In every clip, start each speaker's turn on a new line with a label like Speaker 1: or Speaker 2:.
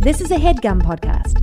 Speaker 1: This is a HeadGum podcast.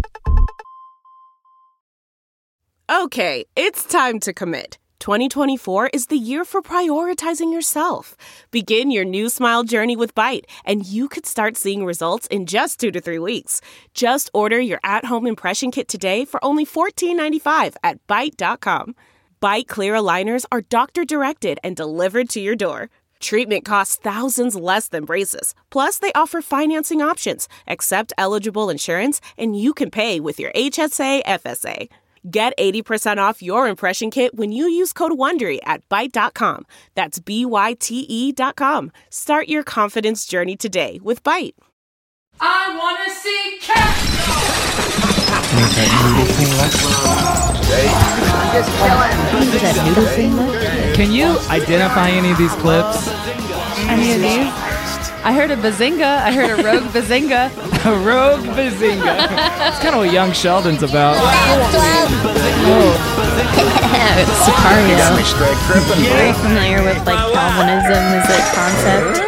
Speaker 2: Okay, it's time to commit. 2024 is the year for prioritizing yourself. Begin your new smile journey with Byte, and you could start seeing results in just 2 to 3 weeks. Just order your at-home impression kit today for only $14.95 at Byte.com. Byte Clear aligners are doctor-directed and delivered to your door. Treatment costs thousands less than braces. Plus, they offer financing options, accept eligible insurance, and you can pay with your HSA FSA. Get 80% off your impression kit when you use code WONDERY at Byte.com. That's BYTE.com. Start your confidence journey today with Byte.
Speaker 3: I want to see cats!
Speaker 4: Can you identify any of these clips?
Speaker 5: Any of these? I heard a bazinga. I heard a rogue bazinga.
Speaker 4: A rogue bazinga. It's kind of what Young Sheldon's about.
Speaker 6: Sicario. Very familiar with like Calvinism as a concept.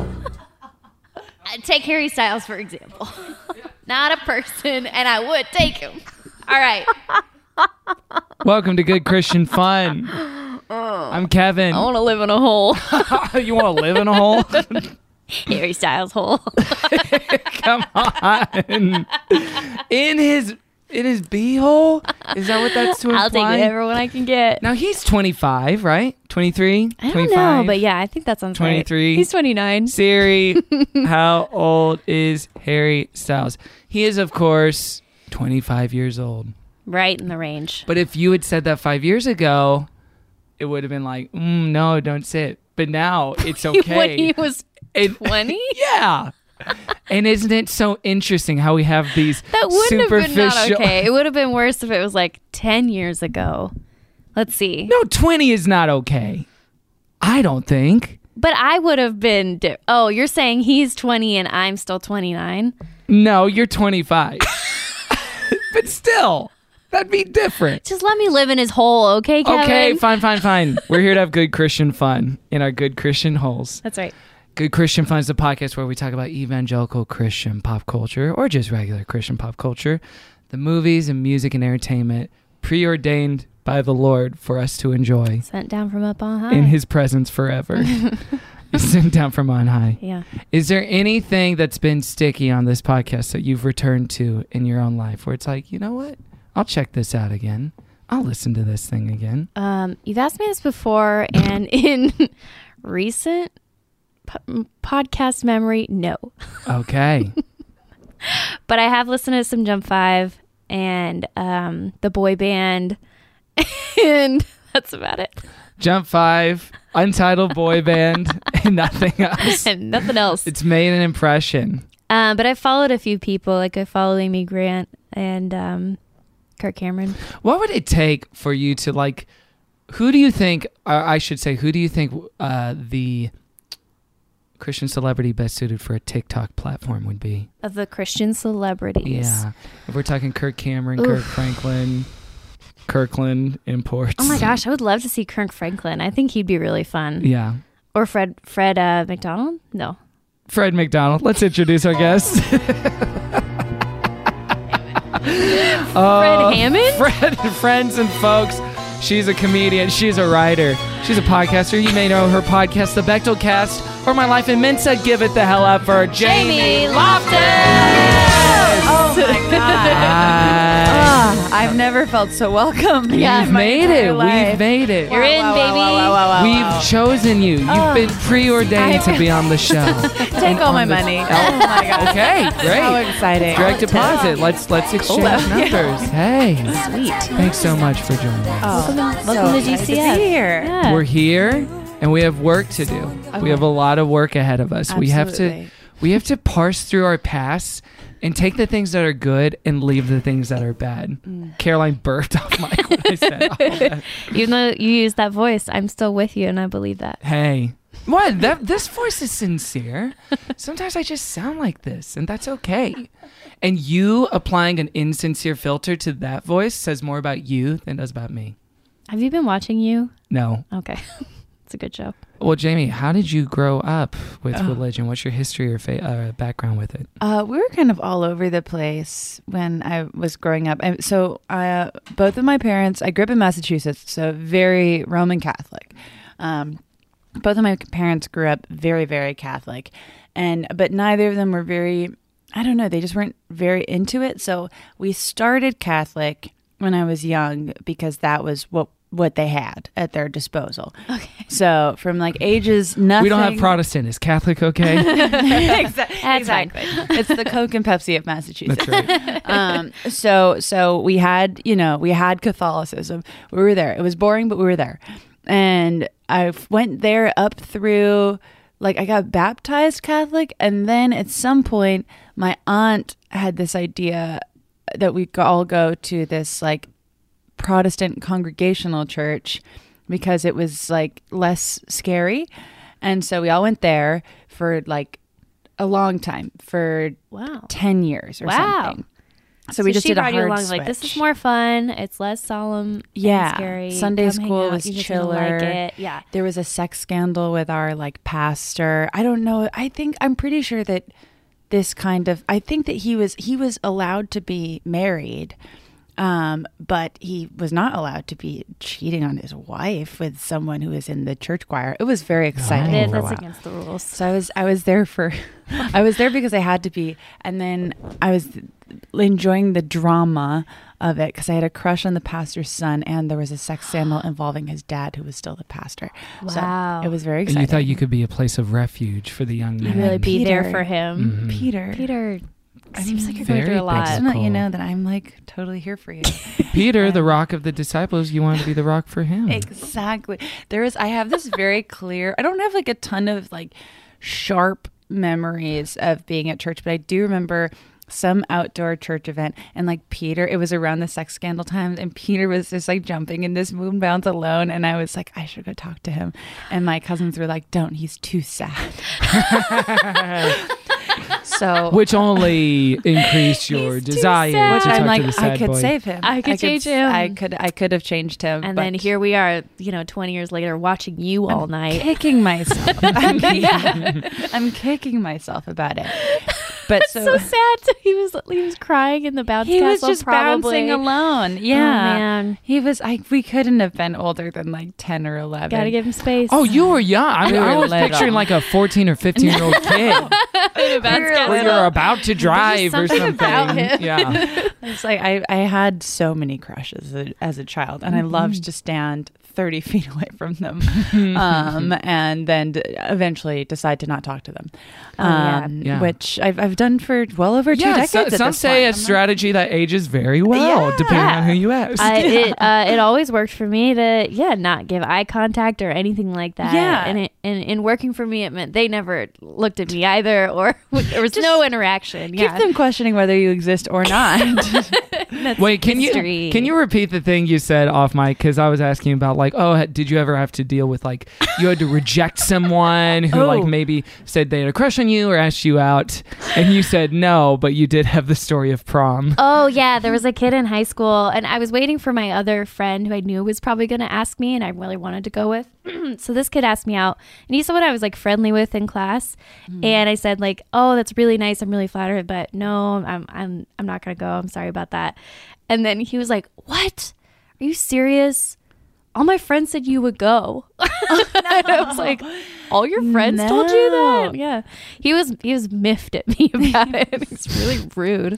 Speaker 6: Take Harry Styles for example. Not a person, and I would take him. All right.
Speaker 4: Welcome to Good Christian Fun. I'm Kevin.
Speaker 6: I want to live in a hole.
Speaker 4: You want to live in a hole?
Speaker 6: Harry Styles hole.
Speaker 4: Come on. In his beehole? Is that what that's to imply?
Speaker 6: I'll take whatever one I can get.
Speaker 4: Now he's 25, right? 23?
Speaker 6: I don't know, but yeah, I think that sounds
Speaker 4: 23.
Speaker 6: Right. He's 29.
Speaker 4: Siri, how old is Harry Styles? He is, of course, 25 years old.
Speaker 6: Right in the range.
Speaker 4: But if you had said that 5 years ago, it would have been like, no, don't say it. But now it's okay.
Speaker 6: When he was 20?
Speaker 4: Yeah. And isn't it so interesting how we have these
Speaker 6: that wouldn't have been not
Speaker 4: superficial...
Speaker 6: okay. It would have been worse if it was like 10 years ago. Let's see.
Speaker 4: No, 20 is not okay. I don't think.
Speaker 6: But I would have been... Oh, you're saying he's 20 and I'm still 29?
Speaker 4: No, you're 25. But still, that'd be different.
Speaker 6: Just let me live in his hole, okay, Kevin?
Speaker 4: Okay, fine. We're here to have good Christian fun in our good Christian holes.
Speaker 6: That's right.
Speaker 4: Good Christian Fun is the podcast where we talk about evangelical Christian pop culture or just regular Christian pop culture, the movies and music and entertainment preordained by the Lord for us to enjoy.
Speaker 6: Sent down from up on high.
Speaker 4: In his presence forever. Sent down from on high.
Speaker 6: Yeah.
Speaker 4: Is there anything that's been sticky on this podcast that you've returned to in your own life where it's like, you know what? I'll check this out again. I'll listen to this thing again.
Speaker 6: You've asked me this before, and in recent podcast memory, no.
Speaker 4: Okay.
Speaker 6: But I have listened to some Jump 5 and the boy band, and that's about it.
Speaker 4: Jump 5, Untitled Boy Band, and nothing else.
Speaker 6: And nothing else.
Speaker 4: It's made an impression.
Speaker 6: But I followed a few people. Like I followed Amy Grant and Kirk Cameron.
Speaker 4: What would it take for you to like, who do you think the Christian celebrity best suited for a TikTok platform would be?
Speaker 6: Of the Christian celebrities.
Speaker 4: Yeah. If we're talking Kirk Cameron, Kirk Franklin, Kirkland Imports.
Speaker 6: Oh my gosh, I would love to see Kirk Franklin. I think he'd be really fun.
Speaker 4: Yeah.
Speaker 6: Or Fred McDonald? No.
Speaker 4: Fred McDonald. Let's introduce our guest.
Speaker 6: Fred Hammond?
Speaker 4: Fred, friends and folks. She's a comedian. She's a writer. She's a podcaster. You may know her podcast, The Bechtel Cast, or My Life in Mensa. Give it the hell up for Jamie Loftus.
Speaker 5: Oh my God. I've never felt so welcome.
Speaker 4: We've made it. We've made it.
Speaker 6: You're in, baby.
Speaker 4: We've chosen you. You've been preordained to be on the show.
Speaker 5: Take all my money. Oh my God.
Speaker 4: Okay, great.
Speaker 5: So exciting.
Speaker 4: Direct deposit. Let's exchange numbers. Hey.
Speaker 6: Sweet.
Speaker 4: Thanks so much for joining us.
Speaker 6: Welcome to GCF.
Speaker 5: To be here.
Speaker 6: Yeah.
Speaker 4: We're here and we have work to do.
Speaker 5: Okay.
Speaker 4: We have a lot of work ahead of us.
Speaker 5: Absolutely.
Speaker 4: We have to parse through our past and take the things that are good and leave the things that are bad. Caroline burped off mic when I said all that.
Speaker 6: Even though you use that voice, I'm still with you, and I believe that.
Speaker 4: Hey. What? This voice is sincere. Sometimes I just sound like this, and that's okay. And you applying an insincere filter to that voice says more about you than it does about me.
Speaker 6: Have you been watching You?
Speaker 4: No.
Speaker 6: Okay. a good show.
Speaker 4: Well, Jamie, how did you grow up with religion? What's your history or background with it?
Speaker 5: We were kind of all over the place when I was growing up. And so both of my parents, I grew up in Massachusetts, so very Roman Catholic. Both of my parents grew up very, very Catholic. But neither of them were very, I don't know, they just weren't very into it. So we started Catholic when I was young because that was what they had at their disposal. Okay. So from like ages nothing.
Speaker 4: We don't have Protestant. Is Catholic okay?
Speaker 5: Exactly. It's the Coke and Pepsi of Massachusetts.
Speaker 4: That's right.
Speaker 5: So we had Catholicism. We were there. It was boring, but we were there. And I went there up through, like, I got baptized Catholic. And then at some point, my aunt had this idea that we all go to this like Protestant congregational church because it was like less scary. And so we all went there for like a long time, for 10 years or something. So we just
Speaker 6: she
Speaker 5: did a
Speaker 6: brought
Speaker 5: hard
Speaker 6: you along
Speaker 5: switch.
Speaker 6: like, this is more fun. It's less solemn.
Speaker 5: Yeah.
Speaker 6: And scary.
Speaker 5: Sunday
Speaker 6: Come hang
Speaker 5: school
Speaker 6: out.
Speaker 5: was
Speaker 6: You're just gonna
Speaker 5: chiller.
Speaker 6: Like it. Yeah.
Speaker 5: There was a sex scandal with our like pastor. I don't know. I'm pretty sure that I think that he was allowed to be married. But he was not allowed to be cheating on his wife with someone who was in the church choir. It was very exciting.
Speaker 6: That's against the rules.
Speaker 5: So I was there because I had to be, and then I was enjoying the drama of it because I had a crush on the pastor's son, and there was a sex scandal involving his dad, who was still the pastor.
Speaker 6: Wow.
Speaker 5: So it was very
Speaker 4: And
Speaker 5: exciting.
Speaker 4: you thought you could be a place of refuge for the young man.
Speaker 6: Really be there
Speaker 5: Peter.
Speaker 6: for him.
Speaker 4: Mhm.
Speaker 6: Peter. Seems like you're going
Speaker 4: Very
Speaker 6: through a lot.
Speaker 4: big.
Speaker 5: Just to let you know that I'm like totally here for you.
Speaker 4: Peter, the rock of the disciples, you wanted to be the rock for him.
Speaker 5: Exactly. I have this very clear, I don't have like a ton of like sharp memories of being at church, but I do remember some outdoor church event, and like Peter, it was around the sex scandal times, and Peter was just like jumping in this moon bounce alone, and I was like, I should go talk to him. And my cousins were like, don't, he's too sad. So
Speaker 4: Which only increased your desire
Speaker 6: sad.
Speaker 4: to
Speaker 5: I'm
Speaker 4: talk
Speaker 5: like,
Speaker 4: to the sad
Speaker 5: I could
Speaker 4: boy.
Speaker 5: save him.
Speaker 6: I could change him.
Speaker 5: I could have changed him.
Speaker 6: And
Speaker 5: but
Speaker 6: then here we are, 20 years later, watching you all night.
Speaker 5: kicking myself. I'm kicking myself about it. But
Speaker 6: That's so sad. He was crying in the bounce
Speaker 5: he was
Speaker 6: castle.
Speaker 5: just
Speaker 6: probably.
Speaker 5: bouncing alone. Yeah,
Speaker 6: man.
Speaker 5: He was. We couldn't have been older than like 10 or 11.
Speaker 6: Gotta give him space.
Speaker 4: Oh, you were young. I
Speaker 5: We were
Speaker 4: was
Speaker 5: little.
Speaker 4: picturing like a 14 or 15-year-old kid
Speaker 6: in a bounce castle.
Speaker 4: where you're about to drive or
Speaker 6: something
Speaker 4: something.
Speaker 6: about him.
Speaker 4: Yeah.
Speaker 5: It's like I had so many crushes as a child, and I loved to stand 30 feet away from them, and then eventually decide to not talk to them,
Speaker 4: Yeah.
Speaker 5: which I've done for well over 2 decades. at
Speaker 4: some
Speaker 5: this
Speaker 4: say
Speaker 5: point.
Speaker 4: a strategy that ages very well, depending on who you ask.
Speaker 6: It always worked for me to not give eye contact or anything like that.
Speaker 5: Yeah.
Speaker 6: And in working for me, it meant they never looked at me either, or there was no interaction.
Speaker 5: Keep
Speaker 6: Yeah.
Speaker 5: them questioning whether you exist or not.
Speaker 4: Wait, can
Speaker 6: mystery.
Speaker 4: you repeat the thing you said off mic? Because I was asking about like, did you ever have to deal with like you had to reject someone who like maybe said they had a crush on you or asked you out, and you said no, but you did have the story of prom.
Speaker 6: Oh yeah, there was a kid in high school, and I was waiting for my other friend who I knew was probably going to ask me, and I really wanted to go with. So this kid asked me out, and he's someone I was like friendly with in class, and I said like, "Oh, that's really nice. I'm really flattered, but no, I'm not going to go. I'm sorry about that." And then he was like, "What? Are you serious? All my friends said you would go." And I was like, "All your friends told you that?" Yeah. He was miffed at me about it. He's really rude.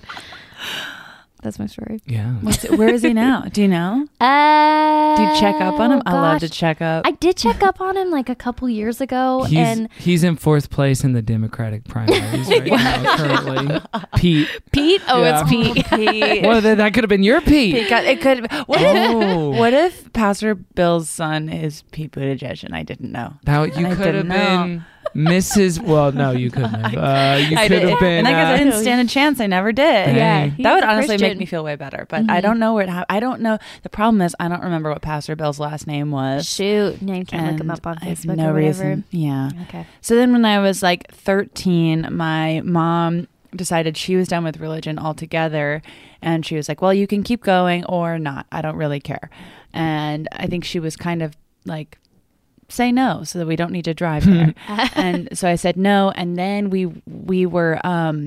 Speaker 6: That's my story.
Speaker 4: Yeah.
Speaker 5: Where is he now? Do you know? Do you check up on him? I love to check up.
Speaker 6: I did check up on him like a couple years ago, and
Speaker 4: He's in 4th place in the Democratic primaries right now, currently. Pete.
Speaker 6: Oh,
Speaker 4: Yeah.
Speaker 6: it's Pete.
Speaker 5: Pete.
Speaker 4: Well, that could have been your Pete.
Speaker 5: It could.
Speaker 4: Oh.
Speaker 5: What if Pastor Bill's son is Pete Buttigieg and I didn't know?
Speaker 4: That you
Speaker 5: I
Speaker 4: could have
Speaker 5: didn't know.
Speaker 4: been Mrs. Well, no, you couldn't have. You
Speaker 5: I
Speaker 4: could
Speaker 5: did.
Speaker 4: have been.
Speaker 5: And I guess I didn't stand a chance. I never did.
Speaker 4: Yeah,
Speaker 6: he's
Speaker 5: that would
Speaker 6: a
Speaker 5: honestly make
Speaker 6: Christian.
Speaker 5: me feel way better. But I don't know where it happened. I don't know. The problem is I don't remember what Pastor Bill's last name was.
Speaker 6: Shoot, now you can't look him
Speaker 5: And
Speaker 6: up on
Speaker 5: I have
Speaker 6: Facebook
Speaker 5: no
Speaker 6: or whatever.
Speaker 5: reason. Yeah.
Speaker 6: Okay.
Speaker 5: So then when I was like 13, my mom decided she was done with religion altogether. And she was like, well, you can keep going or not. I don't really care. And I think she was kind of like say no so that we don't need to drive there. And so I said no. And then we went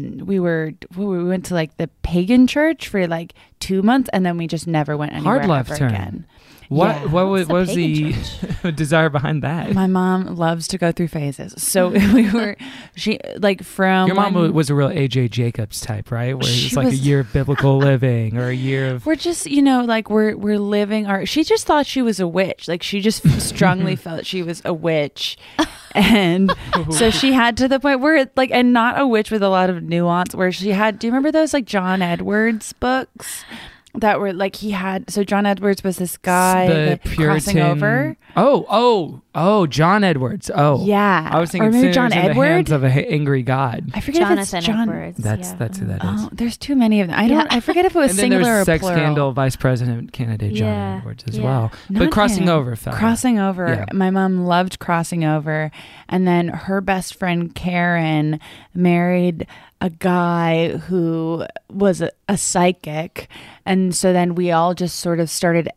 Speaker 5: to like the pagan church for like 2 months, and then we just never went anywhere
Speaker 4: Hard left
Speaker 5: ever
Speaker 4: turn.
Speaker 5: again.
Speaker 4: What
Speaker 5: Yeah.
Speaker 4: what was
Speaker 6: the
Speaker 4: the desire behind that?
Speaker 5: My mom loves to go through phases. So she like from
Speaker 4: Your mom
Speaker 5: when-
Speaker 4: was a real AJ Jacobs type, right? Where
Speaker 5: She
Speaker 4: it's like a
Speaker 5: was-
Speaker 4: year of biblical living or a year of
Speaker 5: We're just, like we're living our. She just thought she was a witch. Like she just strongly felt she was a witch, and so she had to the point where like, and not a witch with a lot of nuance. Where she had. Do you remember those like John Edwards books that were like he had? So John Edwards was this guy
Speaker 4: the
Speaker 5: that crossing
Speaker 4: Puritan.
Speaker 5: over.
Speaker 4: Oh, John Edwards. Oh,
Speaker 5: Yeah,
Speaker 4: I was thinking
Speaker 5: or maybe
Speaker 4: sinners
Speaker 5: John
Speaker 4: in the
Speaker 5: Edward.
Speaker 4: hands of an angry God.
Speaker 5: I forget
Speaker 6: Jonathan
Speaker 5: if it's John.
Speaker 6: Edwards.
Speaker 4: That's who that is.
Speaker 5: Oh, there's too many of them. I forget if it was
Speaker 4: And then
Speaker 5: singular
Speaker 4: there's
Speaker 5: or
Speaker 4: sex
Speaker 5: plural.
Speaker 4: scandal vice president candidate John
Speaker 6: Yeah,
Speaker 4: Edwards as
Speaker 6: yeah.
Speaker 4: well.
Speaker 5: Not
Speaker 4: But crossing
Speaker 5: him.
Speaker 4: over fell.
Speaker 5: Crossing over.
Speaker 4: Yeah.
Speaker 5: My mom loved crossing over. And then her best friend Karen married a guy who was a psychic. And so then we all just sort of started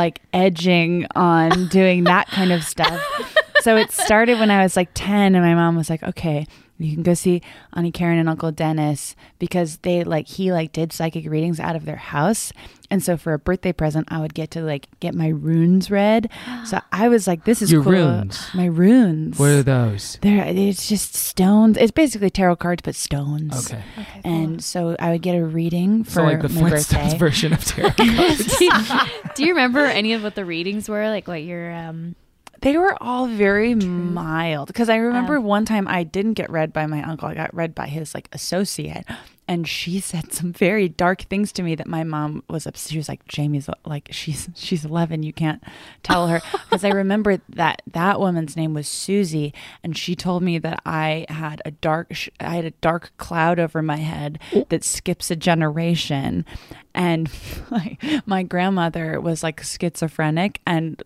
Speaker 5: edging on doing that kind of stuff. So it started when I was like 10, and my mom was like, okay, you can go see Auntie Karen and Uncle Dennis, because he did psychic readings out of their house. And so for a birthday present, I would get to get my runes read. So I was like, this is
Speaker 4: Your
Speaker 5: cool.
Speaker 4: runes?
Speaker 5: My runes.
Speaker 4: What are those?
Speaker 5: It's just stones. It's basically tarot cards, but stones.
Speaker 4: Okay.
Speaker 5: And so I would get a reading for
Speaker 4: So like the
Speaker 5: my
Speaker 4: Flintstones
Speaker 5: birthday.
Speaker 4: version of tarot cards.
Speaker 6: Do you remember any of what the readings were? Like what your
Speaker 5: They were all very mild, because I remember one time I didn't get read by my uncle. I got read by his associate, and she said some very dark things to me that my mom was upset. She was like, Jamie's like, she's 11. You can't tell her. Because I remember that woman's name was Susie, and she told me that I had a dark cloud over my head that skips a generation. And my grandmother was like schizophrenic, and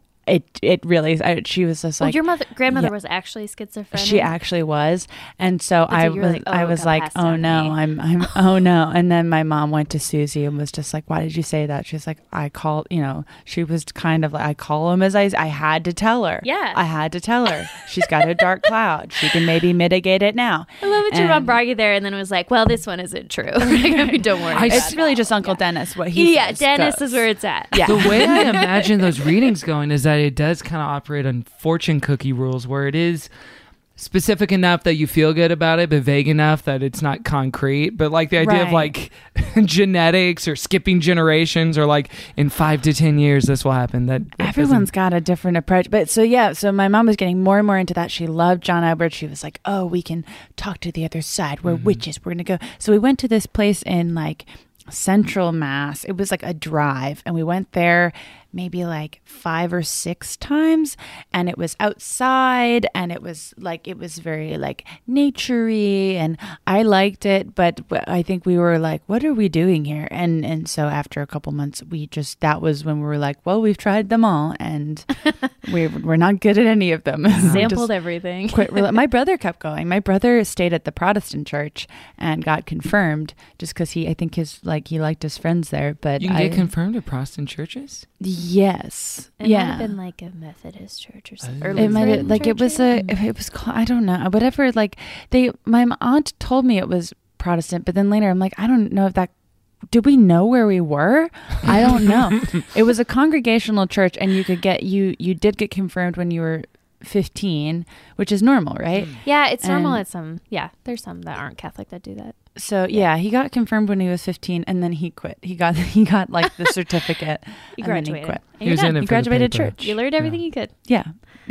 Speaker 5: it really, she was just like,
Speaker 6: your grandmother
Speaker 5: Yeah.
Speaker 6: was actually schizophrenic.
Speaker 5: she actually was. And so
Speaker 6: That's what you were like,
Speaker 5: I
Speaker 6: oh,
Speaker 5: was
Speaker 6: got
Speaker 5: like,
Speaker 6: passed
Speaker 5: oh
Speaker 6: down to
Speaker 5: no,
Speaker 6: me.
Speaker 5: I'm oh no. And then my mom went to Susie and was just like, why did you say that? She's like, she was kind of like, I call him as I had to tell her.
Speaker 6: Yeah.
Speaker 5: I had to tell her. She's got a dark cloud. She can maybe mitigate it now.
Speaker 6: I love that your mom
Speaker 5: And
Speaker 6: brought you there and then was like, well, this one isn't true. I mean, don't worry.
Speaker 5: It's really just Uncle Dennis. What he
Speaker 6: yeah,
Speaker 5: says
Speaker 6: Dennis
Speaker 5: goes.
Speaker 6: is where it's at.
Speaker 5: Yeah.
Speaker 4: The way I imagine those readings going is that it does kind of operate on fortune cookie rules, where it is specific enough that you feel good about it, but vague enough that it's not concrete. But like the idea of
Speaker 5: Right.
Speaker 4: genetics or skipping generations, or like in 5 to 10 years this will happen. That
Speaker 5: Everyone's got a different approach. But so my mom was getting more and more into that. She loved John Edwards. She was like, oh, we can talk to the other side. We're witches. We're going to go. So we went to this place in Central Mass. It was like a drive, and we went there maybe 5 or 6 times, and it was outside, and it was very naturey, and I liked it, but I think we were like, what are we doing here? And so after a couple months, that was when we were like, well, we've tried them all, and we're not good at any of them.
Speaker 6: Sampled everything.
Speaker 5: My brother kept going. My brother stayed at the Protestant church and got confirmed, just because I think he liked his friends there. But
Speaker 4: you can get confirmed at Protestant churches.
Speaker 5: Yes.
Speaker 6: It might have been like a Methodist church or something. Or
Speaker 5: It might have,
Speaker 6: Lutheran
Speaker 5: it was
Speaker 6: church,
Speaker 5: it was called, I don't know, whatever. My aunt told me it was Protestant, but then later I'm like, I don't know if that. Did we know where we were? I don't know. It was a congregational church, and you did get confirmed when you were 15, which is normal, right?
Speaker 6: Yeah, it's normal
Speaker 5: And-
Speaker 6: at some. Yeah, there's some that aren't Catholic that do that.
Speaker 5: So yeah, he got confirmed when he was 15, and then he quit. He got the certificate.
Speaker 6: You
Speaker 5: and then
Speaker 6: graduated.
Speaker 5: he quit.
Speaker 6: And
Speaker 4: He was
Speaker 6: you're
Speaker 4: in
Speaker 6: done.
Speaker 4: it
Speaker 5: He
Speaker 4: for the
Speaker 5: graduated
Speaker 4: paper.
Speaker 5: church.
Speaker 6: You learned everything you could.
Speaker 5: Yeah.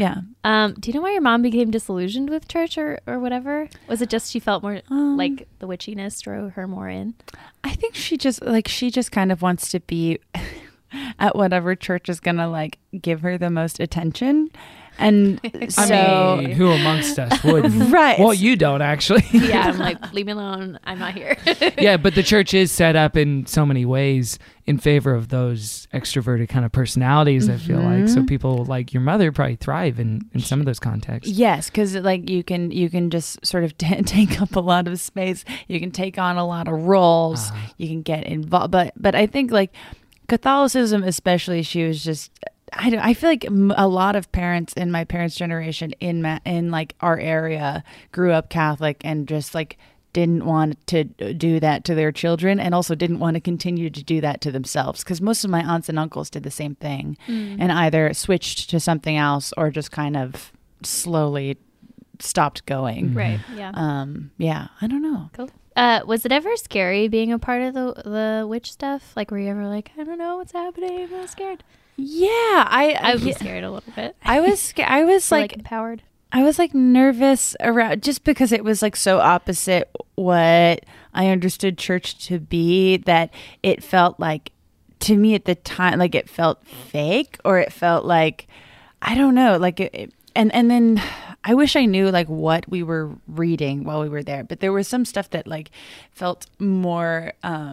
Speaker 6: Do you know why your mom became disillusioned with church or whatever? Was it just she felt more like the witchiness drew her more in?
Speaker 5: I think she just kind of wants to be at whatever church is gonna give her the most attention. And so,
Speaker 4: I mean, who amongst us would?
Speaker 5: right.
Speaker 4: Well, you don't actually.
Speaker 6: Yeah, I'm like, leave me alone. I'm not here.
Speaker 4: Yeah, but the church is set up in so many ways in favor of those extroverted kind of personalities, I feel like. So people like your mother probably thrive in some of those contexts.
Speaker 5: Yes, because you can just sort of take up a lot of space. You can take on a lot of roles. You can get involved. But I think Catholicism especially, she was just I feel like a lot of parents in my parents' generation in like our area grew up Catholic and just like didn't want to do that to their children, and also didn't want to continue to do that to themselves, because most of my aunts and uncles did the same thing and either switched to something else or just kind of slowly stopped going.
Speaker 6: Right. Yeah.
Speaker 5: Yeah, I don't know.
Speaker 6: Cool. Was it ever scary being a part of the witch stuff? Like, were you ever like, I don't know what's happening, I'm scared?
Speaker 5: Yeah,
Speaker 6: I was scared a little bit.
Speaker 5: I was I was
Speaker 6: like empowered.
Speaker 5: I was like nervous around, just because it was like so opposite what I understood church to be, that it felt like, to me at the time, like it felt fake, or it felt like, I don't know, like and then I wish I knew like what we were reading while we were there, but there was some stuff that like felt more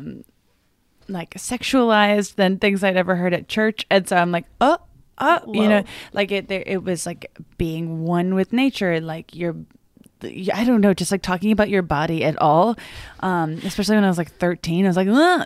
Speaker 5: like sexualized than things I'd ever heard at church, and so I'm like, oh, you know, like it was like being one with nature, like I don't know, just like talking about your body at all, especially when I was like 13. I was like, no,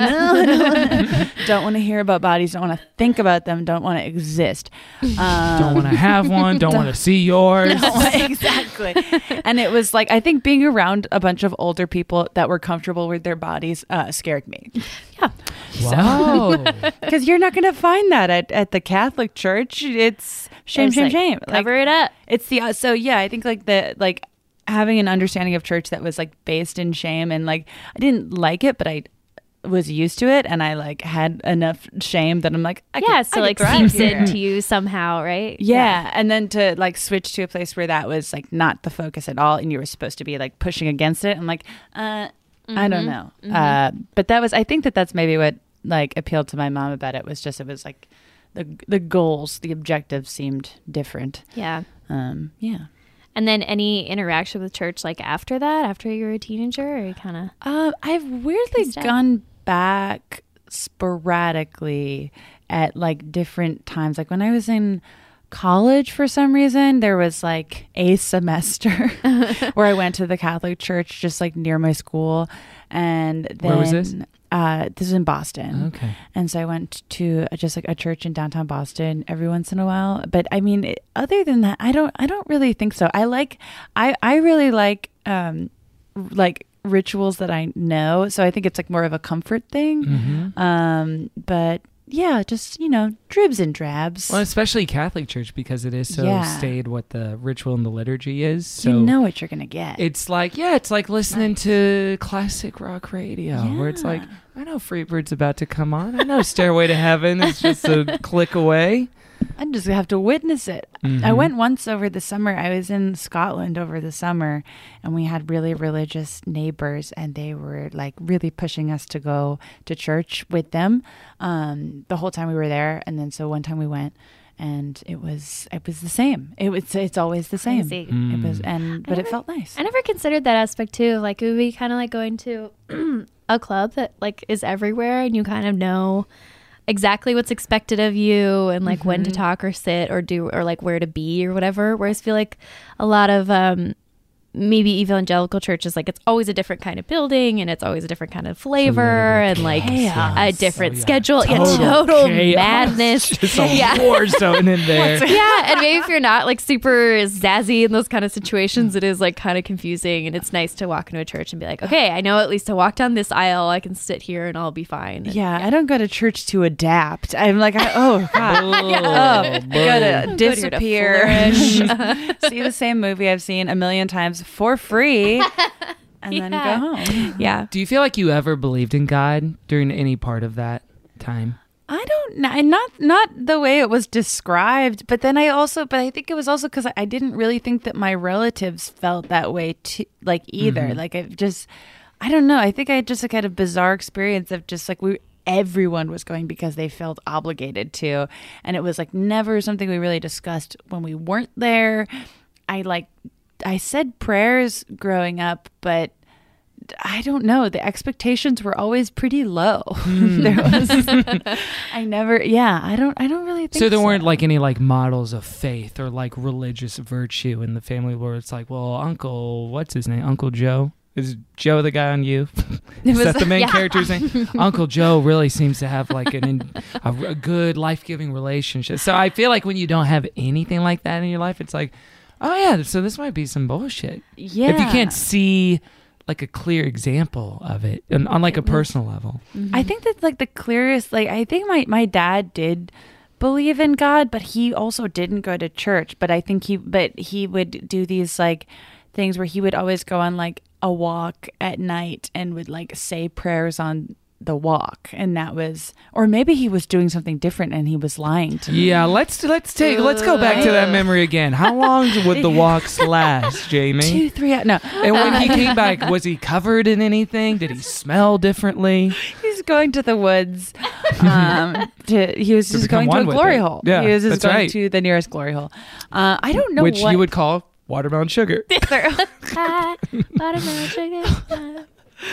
Speaker 5: don't want to hear about bodies, don't want to think about them, don't want to exist,
Speaker 4: don't want to have one, don't want to see yours.
Speaker 5: No, exactly. And it was like, I think being around a bunch of older people that were comfortable with their bodies scared me. Yeah.
Speaker 4: Wow.
Speaker 5: Because you're not going to find that at the Catholic Church. It's shame. Like,
Speaker 6: cover it up.
Speaker 5: It's the so yeah. I think like having an understanding of church that was like based in shame, and like I didn't like it, but I was used to it, and I like had enough shame that I'm like, I
Speaker 6: like seeps into you somehow, right?
Speaker 5: Yeah, and then to like switch to a place where that was like not the focus at all, and you were supposed to be like pushing against it. I'm like, I don't know. But that was, I think that's maybe what like appealed to my mom about it, was like the goals, the objectives seemed different.
Speaker 6: Yeah.
Speaker 5: Yeah.
Speaker 6: And then any interaction with church like after that, after you were a teenager, or you kind of?
Speaker 5: I've weirdly gone back sporadically at like different times. Like when I was in college, for some reason, there was like a semester where I went to the Catholic church just like near my school. And then
Speaker 4: where was this?
Speaker 5: This is in Boston.
Speaker 4: Okay.
Speaker 5: And so I went to just like a church in downtown Boston every once in a while. But I mean, other than that, I don't really think so. I really like rituals that I know. So I think it's like more of a comfort thing. But yeah, just, you know, dribs and drabs.
Speaker 4: Well, especially Catholic Church, because it is so staid what the ritual and the liturgy is. So
Speaker 5: you know what you're going to get.
Speaker 4: It's like listening to classic rock radio, where it's like, I know Freebird's about to come on. I know Stairway to Heaven is just a click away.
Speaker 5: I just have to witness it. I went once over the summer. I was in Scotland over the summer, and we had really religious neighbors, and they were like really pushing us to go to church with them the whole time we were there. And then so one time we went, and it was the same. It's always the same.
Speaker 6: Crazy.
Speaker 5: It was, but it felt nice.
Speaker 6: I never considered that aspect too. Like it would be kind of like going to a club that like is everywhere, and you kind of know exactly what's expected of you, and like when to talk or sit or do, or like where to be or whatever. Whereas I feel like a lot of maybe evangelical churches, like it's always a different kind of building, and it's always a different kind of flavor, and like a different schedule. Total madness.
Speaker 4: Just a war zone in there.
Speaker 6: Yeah, and maybe if you're not like super zazzy in those kind of situations, it is like kind of confusing, and it's nice to walk into a church and be like, okay, I know at least to walk down this aisle, I can sit here and I'll be fine. And,
Speaker 5: I don't go to church to adapt. I'm like, oh god, I gotta disappear, see the same movie I've seen a million times for free, and then go home.
Speaker 6: Yeah.
Speaker 4: Do you feel like you ever believed in God during any part of that time?
Speaker 5: I don't know, not the way it was described, but then I think it was also because I didn't really think that my relatives felt that way too, like either. Like I don't know. I think I just like had a bizarre experience of just like everyone was going because they felt obligated to, and it was like never something we really discussed when we weren't there. I said prayers growing up, but I don't know. The expectations were always pretty low. I don't really think so.
Speaker 4: So there weren't like any like models of faith or like religious virtue in the family where it's like, well, Uncle, what's his name? Uncle Joe? Is Joe the guy on You? Is that
Speaker 5: was-
Speaker 4: the main
Speaker 6: Yeah.
Speaker 4: character's name? Uncle Joe really seems to have like a good life-giving relationship. So I feel like when you don't have anything like that in your life, it's like, oh yeah, so this might be some bullshit.
Speaker 5: Yeah.
Speaker 4: If you can't see like a clear example of it on like a personal level.
Speaker 5: I think that's like the clearest, like, I think my dad did believe in God, but he also didn't go to church. But I think he would do these like things where he would always go on like a walk at night and would like say prayers on the walk. And that was, or maybe he was doing something different and he was lying to me.
Speaker 4: Yeah, let's go back to that memory again. How long would the walks last, Jamie?
Speaker 5: 2-3 no.
Speaker 4: And when he came back, was he covered in anything? Did he smell differently?
Speaker 5: He's going to the woods. He was just
Speaker 4: become
Speaker 5: going to a
Speaker 4: one with
Speaker 5: glory
Speaker 4: it.
Speaker 5: hole.
Speaker 4: Yeah,
Speaker 5: he was just
Speaker 4: that's
Speaker 5: going
Speaker 4: right.
Speaker 5: to the nearest glory hole. I don't know
Speaker 4: Which
Speaker 5: what
Speaker 4: you would call watermelon sugar.
Speaker 6: Watermelon sugar.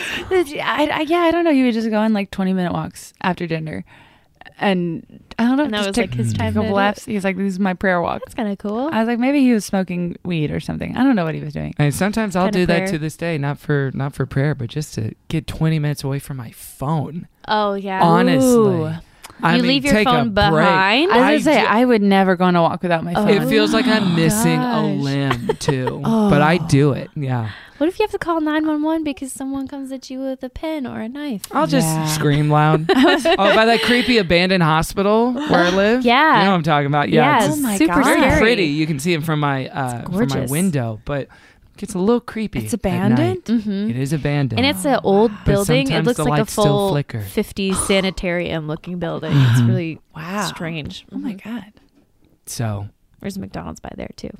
Speaker 5: I don't know. He would just go on like 20-minute walks after dinner, and I don't know.
Speaker 6: And that
Speaker 5: just
Speaker 6: was
Speaker 5: take
Speaker 6: like his time
Speaker 5: a
Speaker 6: to
Speaker 5: couple
Speaker 6: do
Speaker 5: laps.
Speaker 6: it.
Speaker 5: He's like, "This is my prayer walk."
Speaker 6: That's kind of cool.
Speaker 5: I was like, maybe he was smoking weed or something. I don't know what he was doing.
Speaker 4: And sometimes I'll
Speaker 6: Kinda
Speaker 4: do that
Speaker 6: prayer.
Speaker 4: to this day, not for prayer, but just to get 20 minutes away from my phone.
Speaker 6: Oh yeah.
Speaker 4: Honestly.
Speaker 5: Ooh.
Speaker 4: I
Speaker 6: You
Speaker 4: mean,
Speaker 6: leave your
Speaker 4: take a
Speaker 6: phone
Speaker 4: break.
Speaker 6: behind?
Speaker 5: I was gonna say
Speaker 4: ju-
Speaker 5: I would never go on a walk without my phone.
Speaker 4: It feels like I'm missing a
Speaker 5: gosh.
Speaker 4: limb too, but I do it. Yeah,
Speaker 6: What if you have to call 911 because someone comes at you with a pen or a knife?
Speaker 4: I'll just
Speaker 5: Yeah.
Speaker 4: scream loud. Oh, by that creepy abandoned hospital where I live.
Speaker 6: Yeah.
Speaker 4: you know what I'm talking about. Yeah,
Speaker 6: Yeah,
Speaker 4: it's
Speaker 5: Oh my
Speaker 6: super
Speaker 5: God.
Speaker 4: very
Speaker 6: scary.
Speaker 4: pretty. You can see it from my
Speaker 6: gorgeous.
Speaker 4: window, but it gets a little creepy.
Speaker 5: It's
Speaker 4: at night.
Speaker 5: abandoned?
Speaker 6: Mm-hmm.
Speaker 4: It is abandoned.
Speaker 6: And it's an old
Speaker 4: But
Speaker 6: building. It
Speaker 4: sometimes
Speaker 6: looks
Speaker 4: the
Speaker 6: like a
Speaker 4: lights still
Speaker 6: full
Speaker 4: flicker.
Speaker 6: 50s sanitarium looking building. It's really
Speaker 5: Wow.
Speaker 6: strange.
Speaker 5: Oh my God.
Speaker 4: so
Speaker 6: There's a McDonald's by there too.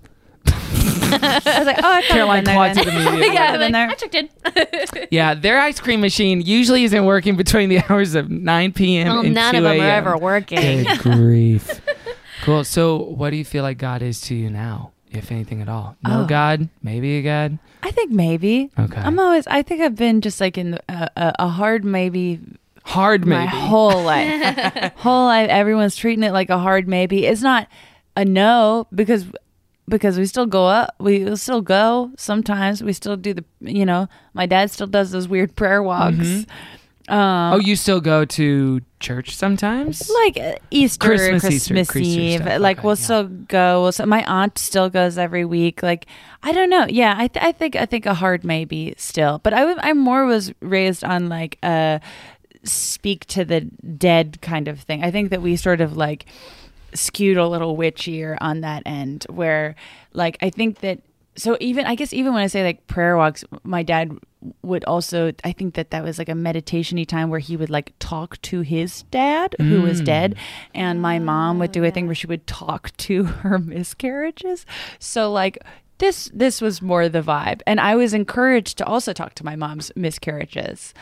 Speaker 5: I was like, oh, I've
Speaker 4: Caroline
Speaker 5: Caroline
Speaker 4: clocked it immediately.
Speaker 5: Yeah, been there.
Speaker 6: I checked in.
Speaker 4: Yeah, their ice cream machine usually isn't working between the hours of 9 p.m.
Speaker 6: Well,
Speaker 4: and
Speaker 6: none
Speaker 4: 2
Speaker 6: of them are
Speaker 4: a.m.
Speaker 6: ever working.
Speaker 4: Good grief. Cool. So, what do you feel like God is to you now, if anything at all? No
Speaker 5: Oh.
Speaker 4: God? Maybe a God?
Speaker 5: I think maybe.
Speaker 4: Okay.
Speaker 5: I think I've been just like in a hard maybe
Speaker 4: Hard maybe.
Speaker 5: my whole life. Everyone's treating it like a hard maybe. It's not a no because we still go up. We still go sometimes. We still do my dad still does those weird prayer walks.
Speaker 4: Mm-hmm. Oh, you still go to church sometimes?
Speaker 5: Like Easter,
Speaker 4: Christmas,
Speaker 5: Christmas
Speaker 4: Easter
Speaker 5: Eve.
Speaker 4: stuff.
Speaker 5: Like
Speaker 4: Okay,
Speaker 5: we'll
Speaker 4: yeah.
Speaker 5: still go. My aunt still goes every week. Like I don't know. Yeah, I think a hard maybe still. But I more was raised on like a speak to the dead kind of thing. I think that we sort of like skewed a little witchier on that end where like I think that so even when I say like prayer walks, my dad would also, I think that was like a meditation-y time where he would like talk to his dad who was dead, and my mom would do a thing where she would talk to her miscarriages. So like this was more the vibe, and I was encouraged to also talk to my mom's miscarriages.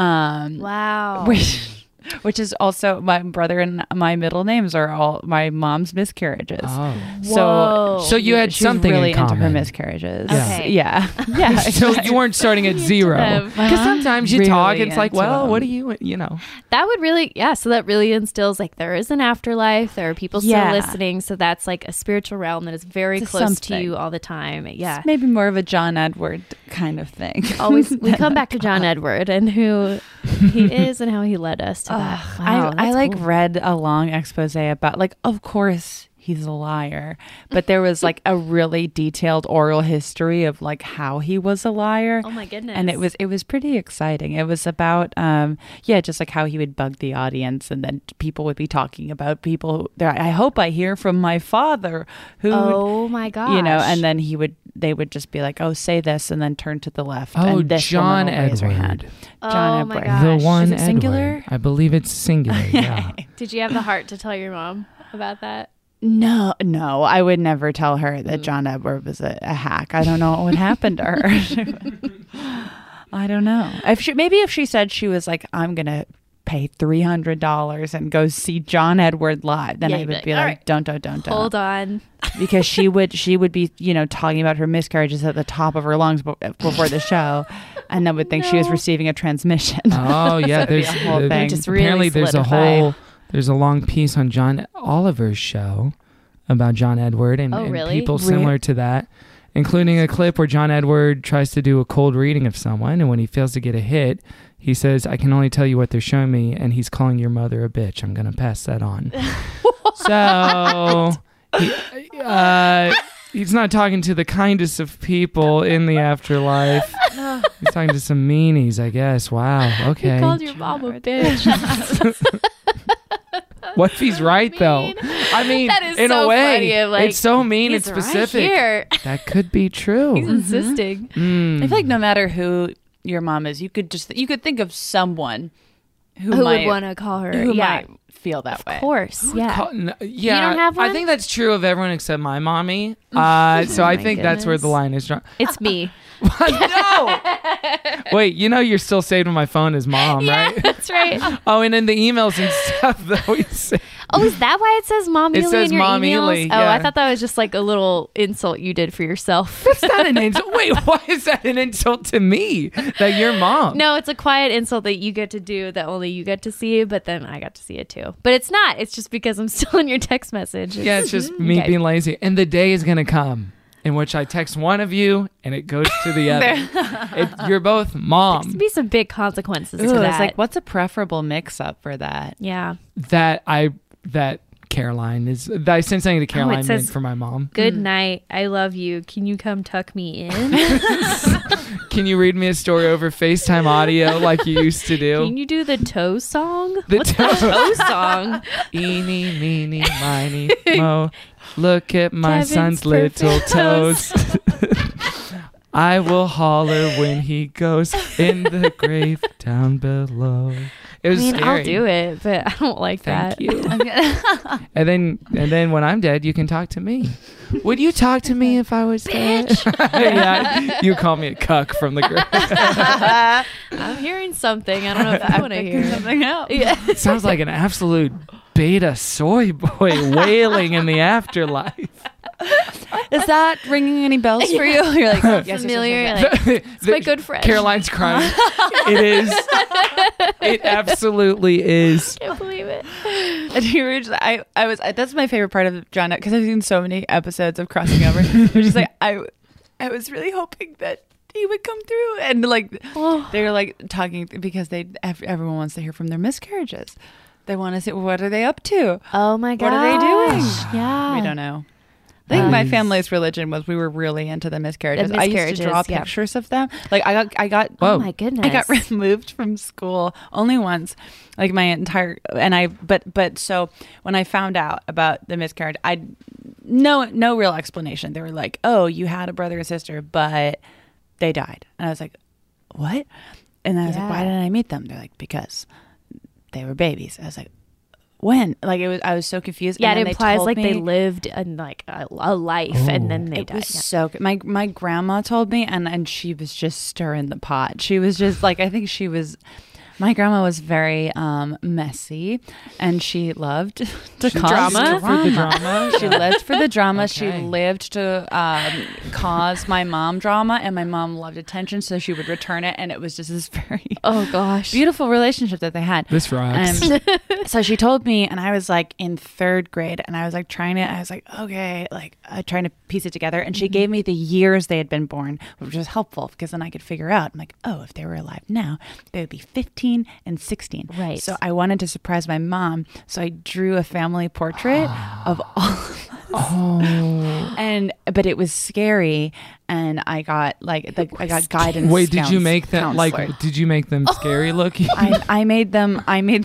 Speaker 6: Wow.
Speaker 5: Which is also my brother and my middle names are all my mom's miscarriages.
Speaker 4: Oh.
Speaker 6: Whoa.
Speaker 4: So you had
Speaker 5: She's
Speaker 4: something
Speaker 5: really
Speaker 4: in
Speaker 5: into her
Speaker 4: common.
Speaker 5: miscarriages.
Speaker 6: Okay.
Speaker 5: Yeah. Yeah.
Speaker 4: So you weren't starting at zero.
Speaker 6: have-
Speaker 4: Because sometimes you
Speaker 5: Really
Speaker 4: talk, it's like,
Speaker 5: into
Speaker 4: well,
Speaker 5: them.
Speaker 4: what do you know?
Speaker 6: That would really, so that really instills like there is an afterlife. There are people still
Speaker 5: Yeah.
Speaker 6: listening. So that's like a spiritual realm that is very
Speaker 5: It's
Speaker 6: close to
Speaker 5: something.
Speaker 6: you all the time. Yeah.
Speaker 5: Maybe more of a John Edward kind of thing.
Speaker 6: Always, we come back to John Edward and who he is and how he led us to that. Wow,
Speaker 5: I
Speaker 6: that's
Speaker 5: like
Speaker 6: cool.
Speaker 5: read a long expose about like, of course he's a liar, but there was like a really detailed oral history of like how he was a liar.
Speaker 6: Oh my goodness.
Speaker 5: And it was pretty exciting. It was about just like how he would bug the audience, and then people would be talking about people who, I hope I hear from my father who
Speaker 6: Oh my gosh.
Speaker 5: and then they would just be like, oh, say this, and then turn to the left.
Speaker 4: Oh,
Speaker 5: and this
Speaker 4: John
Speaker 5: woman will raise her hand.
Speaker 4: Edward.
Speaker 5: John
Speaker 6: Oh my
Speaker 5: Edward.
Speaker 6: gosh.
Speaker 4: The one
Speaker 5: Is it
Speaker 4: Edward.
Speaker 5: singular?
Speaker 4: I believe it's singular, yeah.
Speaker 6: Did you have the heart to tell your mom about that?
Speaker 5: No, I would never tell her that John Edward was a hack. I don't know what would happen to her. I don't know. If she said she was like, I'm gonna pay $300 and go see John Edward live, then
Speaker 6: Yeah,
Speaker 5: I
Speaker 6: you'd
Speaker 5: would
Speaker 6: be
Speaker 5: be
Speaker 6: like,
Speaker 5: like,
Speaker 6: "All right,
Speaker 5: don't.
Speaker 6: Hold on.
Speaker 5: Because she would be, talking about her miscarriages at the top of her lungs before the show, and then would think she was receiving a transmission.
Speaker 4: Oh yeah,
Speaker 5: That'd be
Speaker 4: there's
Speaker 5: a whole thing.
Speaker 6: Just really
Speaker 4: apparently there's
Speaker 6: solidify.
Speaker 4: there's a long piece on John Oliver's show about John Edward and,
Speaker 6: Oh,
Speaker 4: and
Speaker 6: really?
Speaker 4: people similar to that. including a clip where John Edward tries to do a cold reading of someone, and when he fails to get a hit, he says, "I can only tell you what they're showing me," and he's calling your mother a bitch. I'm going to pass that on. So he's not talking to the kindest of people in the afterlife. He's talking to some meanies, I guess. Wow. Okay.
Speaker 6: He called your mom a bitch.
Speaker 4: What if he's right, though? I mean,
Speaker 6: That is
Speaker 4: in
Speaker 6: so
Speaker 4: a way,
Speaker 6: funny, like,
Speaker 4: it's so mean and
Speaker 6: he's right
Speaker 4: specific.
Speaker 6: here.
Speaker 4: That could be true.
Speaker 6: He's insisting.
Speaker 5: I feel like no matter who your mom is, you could think of someone who
Speaker 6: Who
Speaker 5: might
Speaker 6: would want to call her?
Speaker 5: who
Speaker 6: yeah,
Speaker 5: might feel that way.
Speaker 6: of course. Yeah.
Speaker 4: Yeah,
Speaker 6: don't have
Speaker 4: I
Speaker 6: one?
Speaker 4: think that's true of everyone except my mommy. So I
Speaker 6: my
Speaker 4: think that's where the
Speaker 6: goodness.
Speaker 4: line is drawn.
Speaker 6: It's me.
Speaker 4: No! Wait, you're still saved on my phone as mom, right?
Speaker 6: That's right.
Speaker 4: Oh, and in the emails and stuff, though, we say,
Speaker 6: Oh, is that why it says Mom
Speaker 4: It
Speaker 6: Ely
Speaker 4: says
Speaker 6: in your
Speaker 4: Mom
Speaker 6: emails?
Speaker 4: Ely,
Speaker 6: Oh,
Speaker 4: yeah.
Speaker 6: I thought that was just like a little insult you did for yourself.
Speaker 4: that's not an insult. Wait, why is that an insult to me that you're mom?
Speaker 6: No, it's a quiet insult that you get to do that only you get to see, but then I got to see it too. But it's not. It's just because I'm still in your text message.
Speaker 4: Yeah, it's just me
Speaker 6: Okay.
Speaker 4: being lazy. And the day is going to come in which I text one of you and it goes to the other. You're both mom.
Speaker 6: There's be some big consequences
Speaker 5: Ooh,
Speaker 6: to
Speaker 5: it's
Speaker 6: that.
Speaker 5: like, what's a preferable mix-up for that?
Speaker 6: Yeah.
Speaker 4: That Caroline is. I sent something to Caroline
Speaker 6: says-
Speaker 4: for my mom.
Speaker 6: Good night. I love you. Can you come tuck me in?
Speaker 4: Can you read me a story over FaceTime audio like you used to do?
Speaker 6: Can you do the toe song?
Speaker 4: The
Speaker 6: What's
Speaker 4: toe-
Speaker 6: the toe song?
Speaker 4: Eeny, meeny, miny, mo. Look at my
Speaker 6: Kevin's
Speaker 4: son's
Speaker 6: perfect
Speaker 4: little toes. I will holler when he goes in the grave down below. It was scary.
Speaker 6: I'll do it, but I don't like
Speaker 4: Thank
Speaker 6: that.
Speaker 4: you. And then when I'm dead, you can talk to me. Would you talk to me if I was dead? Yeah, you call me a cuck from the grave.
Speaker 6: I'm hearing something. I don't know if I want to hear.
Speaker 5: something else.
Speaker 6: Yeah.
Speaker 4: It sounds like an absolute beta soy boy wailing in the afterlife.
Speaker 5: Is that ringing any bells for you? You're like, yes, yes,
Speaker 6: Familiar.
Speaker 5: yes, yes, yes.
Speaker 6: Like, it's my good friend.
Speaker 4: Caroline's crying. It is. It absolutely is.
Speaker 6: I can't believe it.
Speaker 5: And you were just, I was, that's my favorite part of John, because I've seen so many episodes of Crossing Over. Which is like, I was really hoping that he would come through, and like they're like talking because everyone wants to hear from their miscarriages. They want to see what are they up to.
Speaker 6: Oh my god.
Speaker 5: What are they doing?
Speaker 6: Yeah.
Speaker 5: We don't know. I think my family's religion was we were really into the miscarriages. I used to draw
Speaker 6: yeah.
Speaker 5: pictures of them. Like I got
Speaker 6: Oh my goodness.
Speaker 5: I got removed from school only once, like my entire, but so when I found out about the miscarriage, no real explanation. They were like, "Oh, you had a brother or sister, but they died," and I was like, "What?" And I was like, "Why didn't I meet them?" They're like, "Because they were babies." I was like, "When?" Like I was so confused.
Speaker 6: Yeah,
Speaker 5: and
Speaker 6: it
Speaker 5: then
Speaker 6: implies
Speaker 5: told
Speaker 6: like they
Speaker 5: me-
Speaker 6: lived in like a life and then they
Speaker 5: It
Speaker 6: died.
Speaker 5: was
Speaker 6: Yeah.
Speaker 5: so good. My grandma told me, and she was just stirring the pot. She was just like, I think she was. My grandma was very messy, and she loved to cause
Speaker 6: Drama?
Speaker 4: For the drama.
Speaker 5: She lived for the drama.
Speaker 4: Okay.
Speaker 5: She lived to cause my mom drama, and my mom loved attention, so she would return it, and it was just this very
Speaker 6: Oh gosh.
Speaker 5: beautiful relationship that they had.
Speaker 4: This rocks.
Speaker 5: So she told me, and I was like in third grade, and I was like okay, like trying to piece it together. And she gave me the years they had been born, which was helpful because then I could figure out, I'm like, oh, if they were alive now, they would be 15 and 16.
Speaker 6: Right.
Speaker 5: So I wanted to surprise my mom. So I drew a family portrait of all of us. But it was scary. And I got I got guidance.
Speaker 4: Wait, did you make them
Speaker 5: counselor.
Speaker 4: did you make them scary looking?
Speaker 5: I made them.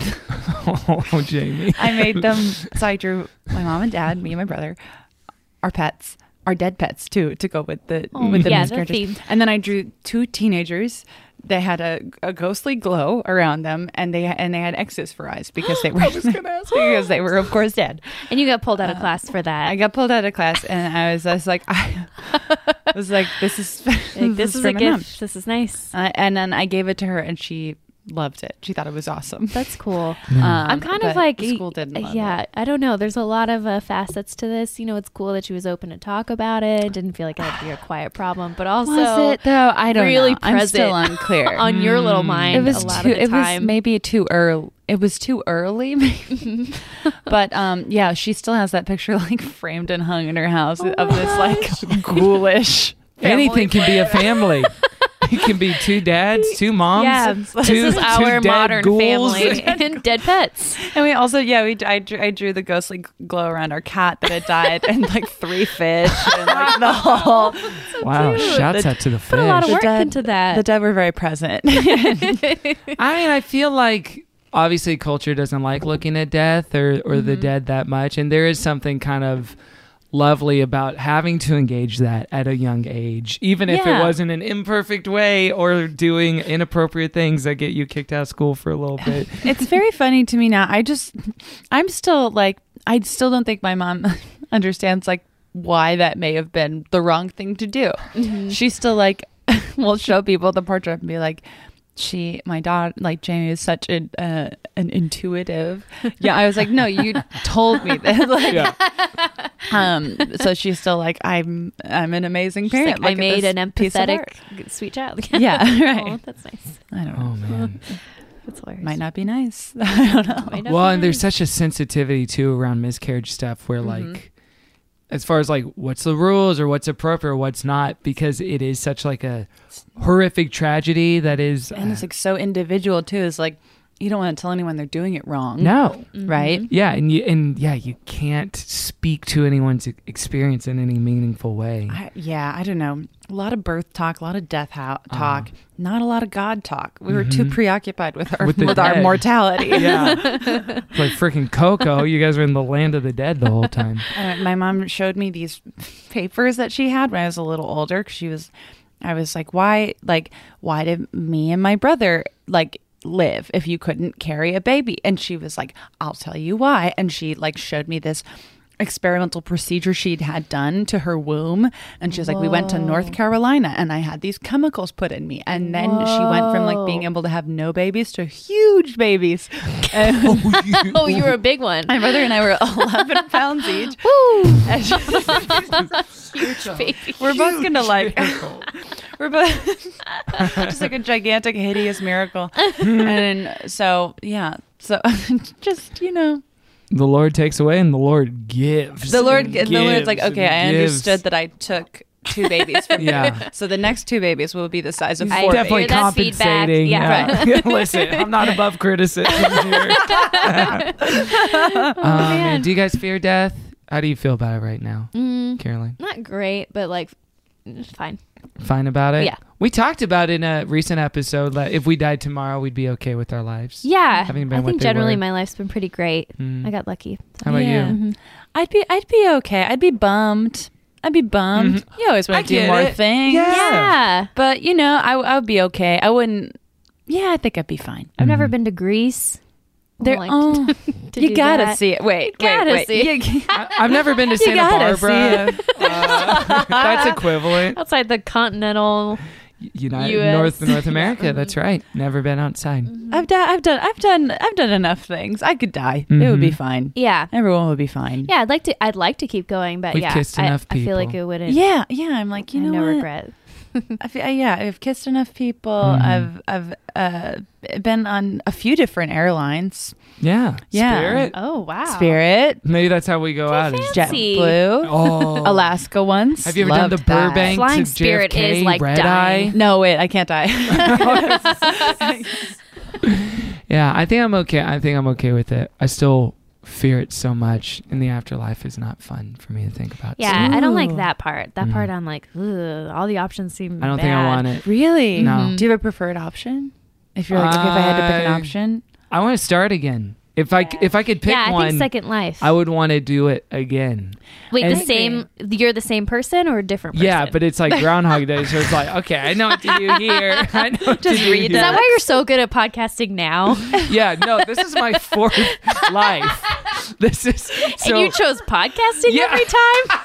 Speaker 4: Oh, Jamie.
Speaker 5: I made them. So I drew my mom and dad, me and my brother, our pets, our dead pets too, to go with the
Speaker 6: yeah, the
Speaker 5: miscarriages.
Speaker 6: theme.
Speaker 5: And then I drew two teenagers. They had a ghostly glow around them, and they had X's for eyes because they were because they were of course dead.
Speaker 6: And you got pulled out of class for that.
Speaker 5: I got pulled out of class, and I was like, this is
Speaker 6: Like, this is
Speaker 5: for
Speaker 6: a
Speaker 5: my mom.
Speaker 6: gift. This is nice.
Speaker 5: And then I gave it to her, and she loved it. She thought it was awesome.
Speaker 6: That's cool. I'm kind of
Speaker 5: but
Speaker 6: like,
Speaker 5: the school didn't love it.
Speaker 6: I don't know. There's a lot of facets to this. You know, it's cool that she was open to talk about it. Didn't feel like it had to be a quiet problem, but also
Speaker 5: Was it though? I don't
Speaker 6: really
Speaker 5: know. I'm still
Speaker 6: present
Speaker 5: unclear.
Speaker 6: on your little mind.
Speaker 5: It was
Speaker 6: a lot
Speaker 5: too.
Speaker 6: of the
Speaker 5: It was
Speaker 6: time.
Speaker 5: maybe too early. It was too early, maybe. But yeah, she still has that picture like framed and hung in her house of this like ghoulish
Speaker 4: Anything can be a family. It can be 2 dads, 2 moms.
Speaker 6: Yeah,
Speaker 4: two,
Speaker 6: this is our
Speaker 4: two dead
Speaker 6: modern
Speaker 4: ghouls.
Speaker 6: family and dead pets.
Speaker 5: And we also, I drew the ghostly glow around our cat that had died, and like 3 fish, and like the whole.
Speaker 4: Wow, shouts out to the fish.
Speaker 6: Put a lot of work
Speaker 5: dead-
Speaker 6: into that.
Speaker 5: The dead were very present.
Speaker 4: I mean, I feel like obviously culture doesn't like looking at death or the dead that much, and there is something kind of lovely about having to engage that at a young age, even if it
Speaker 5: Yeah.
Speaker 4: wasn't an imperfect way or doing inappropriate things that get you kicked out of school for a little bit.
Speaker 5: It's very funny to me now. I'm still like, I still don't think my mom understands like why that may have been the wrong thing to do. She's still like, will show people the portrait and be like, my daughter, like Jamie, is such an intuitive. Yeah, I was like, no, you told me that. Like, so she's still like, I'm an amazing
Speaker 6: She's
Speaker 5: parent.
Speaker 6: like, I
Speaker 5: Look at
Speaker 6: made
Speaker 5: this
Speaker 6: an
Speaker 5: piece of
Speaker 6: empathetic,
Speaker 5: art.
Speaker 6: sweet child.
Speaker 5: Yeah, right.
Speaker 6: Oh, that's nice.
Speaker 5: I don't know.
Speaker 4: Oh man.
Speaker 6: That's hilarious.
Speaker 5: Might not be nice. I don't know.
Speaker 6: Might not
Speaker 4: Well,
Speaker 6: be
Speaker 4: and there's
Speaker 6: nice.
Speaker 4: such a sensitivity too around miscarriage stuff where like as far as like what's the rules or what's appropriate or what's not, because it is such like a horrific tragedy that is
Speaker 5: And it's like so individual too. It's like you don't want to tell anyone they're doing it wrong.
Speaker 4: no.
Speaker 5: Right?
Speaker 4: Yeah, and you can't speak to anyone's experience in any meaningful way.
Speaker 5: I don't know. A lot of birth talk, a lot of death talk, not a lot of God talk. We were too preoccupied with our
Speaker 4: With the
Speaker 5: our
Speaker 4: dead.
Speaker 5: mortality.
Speaker 4: Yeah. It's like freaking Coco. You guys were in the land of the dead the whole time.
Speaker 5: My mom showed me these papers that she had when I was a little older. 'Cause I was like, why did me and my brother like live if you couldn't carry a baby? And she was like, I'll tell you why. And she like showed me this experimental procedure she'd had done to her womb, and she was like, we went to North Carolina and I had these chemicals put in me, and then she went from like being able to have no babies to huge babies. And
Speaker 6: Oh, you were a big one.
Speaker 5: my brother and I were 11 pounds each.
Speaker 6: Woo!
Speaker 5: And
Speaker 6: Huge baby.
Speaker 5: we're both gonna like we're both just like a gigantic hideous miracle. And so just
Speaker 4: The Lord takes away and the Lord gives.
Speaker 5: the Lord's
Speaker 4: Gives
Speaker 5: like,
Speaker 4: and
Speaker 5: okay, I
Speaker 4: gives.
Speaker 5: understood that I took 2 babies from you.
Speaker 4: Yeah.
Speaker 5: So the next 2 babies will be the size of 4
Speaker 6: I
Speaker 4: Definitely
Speaker 6: hear that feedback.
Speaker 4: compensating.
Speaker 6: Yeah.
Speaker 4: Listen, I'm not above criticism here. Man, do you guys fear death? How do you feel about it right now, Caroline?
Speaker 6: Not great, but like fine.
Speaker 4: Fine about it?
Speaker 6: Yeah.
Speaker 4: We talked about in a recent episode that if we died tomorrow, we'd be okay with our lives.
Speaker 6: Yeah.
Speaker 4: Having been
Speaker 6: I
Speaker 4: what
Speaker 6: think
Speaker 4: they
Speaker 6: generally
Speaker 4: were.
Speaker 6: my life's been pretty great. I got lucky.
Speaker 4: How about
Speaker 5: Yeah.
Speaker 4: you?
Speaker 5: I'd be okay. I'd be bummed. You always
Speaker 4: I
Speaker 5: want to do
Speaker 4: get
Speaker 5: more
Speaker 4: it.
Speaker 5: things.
Speaker 4: Yeah.
Speaker 6: Yeah.
Speaker 5: But I would be okay. I wouldn't. Yeah, I think I'd be fine.
Speaker 6: I've never been to Greece.
Speaker 5: There,
Speaker 6: Like,
Speaker 5: oh,
Speaker 6: to
Speaker 5: you
Speaker 6: do
Speaker 5: gotta
Speaker 6: that.
Speaker 5: see it. Wait,
Speaker 6: gotta
Speaker 5: wait.
Speaker 6: see it.
Speaker 5: You-
Speaker 4: I've never been to Santa
Speaker 5: gotta
Speaker 4: Barbara. That's equivalent.
Speaker 6: Outside the continental.
Speaker 4: United
Speaker 6: US.
Speaker 4: North America. That's right. Never been outside.
Speaker 5: I've done enough things. I could die. It would be fine.
Speaker 6: Yeah.
Speaker 5: Everyone would be fine.
Speaker 6: Yeah, I'd like to keep going, but
Speaker 4: We've
Speaker 6: yeah,
Speaker 4: kissed enough
Speaker 6: I feel like
Speaker 4: people.
Speaker 6: it wouldn't.
Speaker 5: Yeah. I'm like,
Speaker 6: I
Speaker 5: you
Speaker 6: have
Speaker 5: know
Speaker 6: no
Speaker 5: what?
Speaker 6: regret.
Speaker 5: I've kissed enough people. I've been on a few different airlines.
Speaker 4: Yeah.
Speaker 5: Yeah.
Speaker 4: Spirit.
Speaker 6: Oh wow.
Speaker 5: Spirit,
Speaker 4: Maybe that's how we go out. Is
Speaker 6: fancy.
Speaker 5: JetBlue,
Speaker 4: oh.
Speaker 5: Alaska once.
Speaker 4: Have you ever done
Speaker 5: Loved
Speaker 4: the
Speaker 5: that.
Speaker 4: Burbank
Speaker 6: Flying
Speaker 4: to
Speaker 6: Spirit
Speaker 4: JFK
Speaker 6: is like
Speaker 4: red
Speaker 6: dying.
Speaker 4: eye?
Speaker 5: No, wait, I can't die.
Speaker 4: Yeah, I think I'm okay. I think I'm okay with it. I still fear it so much, and the afterlife is not fun for me to think about.
Speaker 6: Yeah,
Speaker 4: so
Speaker 6: I don't like that part. That part I'm like, ugh, all the options seem
Speaker 4: I don't think I
Speaker 6: bad.
Speaker 4: want it.
Speaker 5: Really?
Speaker 4: No.
Speaker 5: Do you have a preferred option? If you're like, okay, if I had to pick an option.
Speaker 4: I want to start again. If I could pick
Speaker 6: Yeah, I
Speaker 4: one,
Speaker 6: think Second Life.
Speaker 4: I would want to do it again.
Speaker 6: Wait,
Speaker 4: and-
Speaker 6: the same? You're the same person or a different person?
Speaker 4: Yeah, but it's like Groundhog Day, so it's like, okay, I know what to do here. I know what to do
Speaker 5: read
Speaker 6: Is
Speaker 4: here.
Speaker 6: that why you're so good at podcasting now?
Speaker 4: Yeah, no, this is my 4th life. This is so.
Speaker 6: and you chose podcasting
Speaker 4: Yeah.
Speaker 6: every time?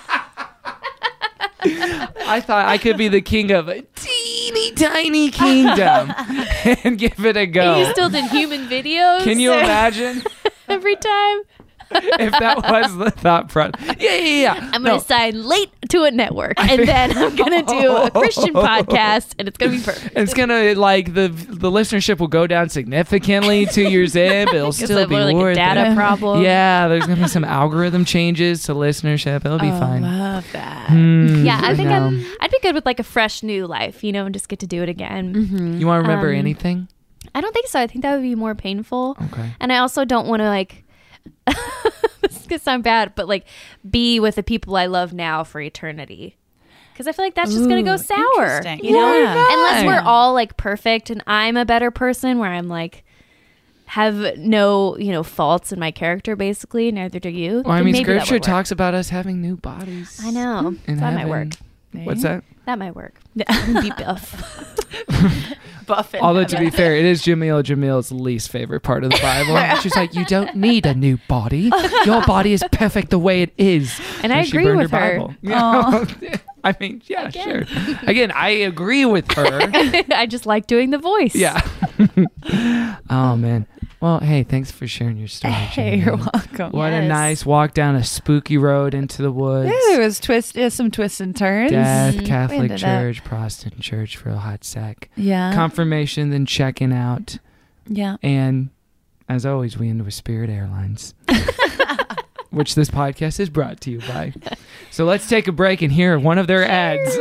Speaker 4: I thought I could be the king of a teeny tiny kingdom and give it a go.
Speaker 6: And you still did human videos?
Speaker 4: Can you imagine?
Speaker 6: every time?
Speaker 4: if that was the thought process. Yeah.
Speaker 6: I'm going to sign late to a network, and then I'm going to do a Christian podcast, and it's going to be perfect.
Speaker 4: It's gonna like the listenership will go down significantly 2 years in, but it'll still be
Speaker 6: like
Speaker 4: worth
Speaker 6: a data
Speaker 4: it.
Speaker 6: problem.
Speaker 4: Yeah, there's gonna be some algorithm changes to listenership. It'll be fine.
Speaker 5: Love that.
Speaker 6: Yeah, I think
Speaker 4: know.
Speaker 6: I'd be good with like a fresh new life, and just get to do it again.
Speaker 4: You want to remember anything?
Speaker 6: I don't think so. I think that would be more painful.
Speaker 4: Okay.
Speaker 6: And I also don't want to like, this is going to sound bad, but like be with the people I love now for eternity. Because I feel like that's just going to go sour.
Speaker 5: Interesting.
Speaker 6: Unless we're all like perfect and I'm a better person where I'm like, have no, faults in my character basically. Neither do you.
Speaker 4: Well, I
Speaker 6: then
Speaker 4: mean,
Speaker 6: maybe that
Speaker 4: Scripture
Speaker 6: would work.
Speaker 4: talks about us having new bodies.
Speaker 6: I know.
Speaker 4: in
Speaker 6: That might
Speaker 4: heaven.
Speaker 6: work.
Speaker 4: What's that?
Speaker 6: That might work. Be buff.
Speaker 5: Buffett.
Speaker 4: Although to be fair, it is Jamil's least favorite part of the Bible. She's like, you don't need a new body. Your body is perfect the way it is.
Speaker 6: And I
Speaker 4: she
Speaker 6: agree
Speaker 4: burned
Speaker 6: with her.
Speaker 4: Bible. Yeah. I mean, yeah, sure. Again, I agree with her.
Speaker 6: I just like doing the voice.
Speaker 4: Yeah. Oh man. Well, hey, thanks for sharing your story.
Speaker 5: Hey,
Speaker 4: Jamil.
Speaker 5: you're welcome.
Speaker 4: What a
Speaker 6: Yes.
Speaker 4: nice walk down a spooky road into the woods.
Speaker 5: Yeah, there was some twists and turns.
Speaker 4: Death,
Speaker 5: We
Speaker 4: Catholic
Speaker 5: ended up-
Speaker 4: Church, Protestant Church for a hot sec.
Speaker 5: Yeah.
Speaker 4: Confirmation, then checking out.
Speaker 5: Yeah.
Speaker 4: And as always, we end with Spirit Airlines, which this podcast is brought to you by. So let's take a break and hear one of their ads.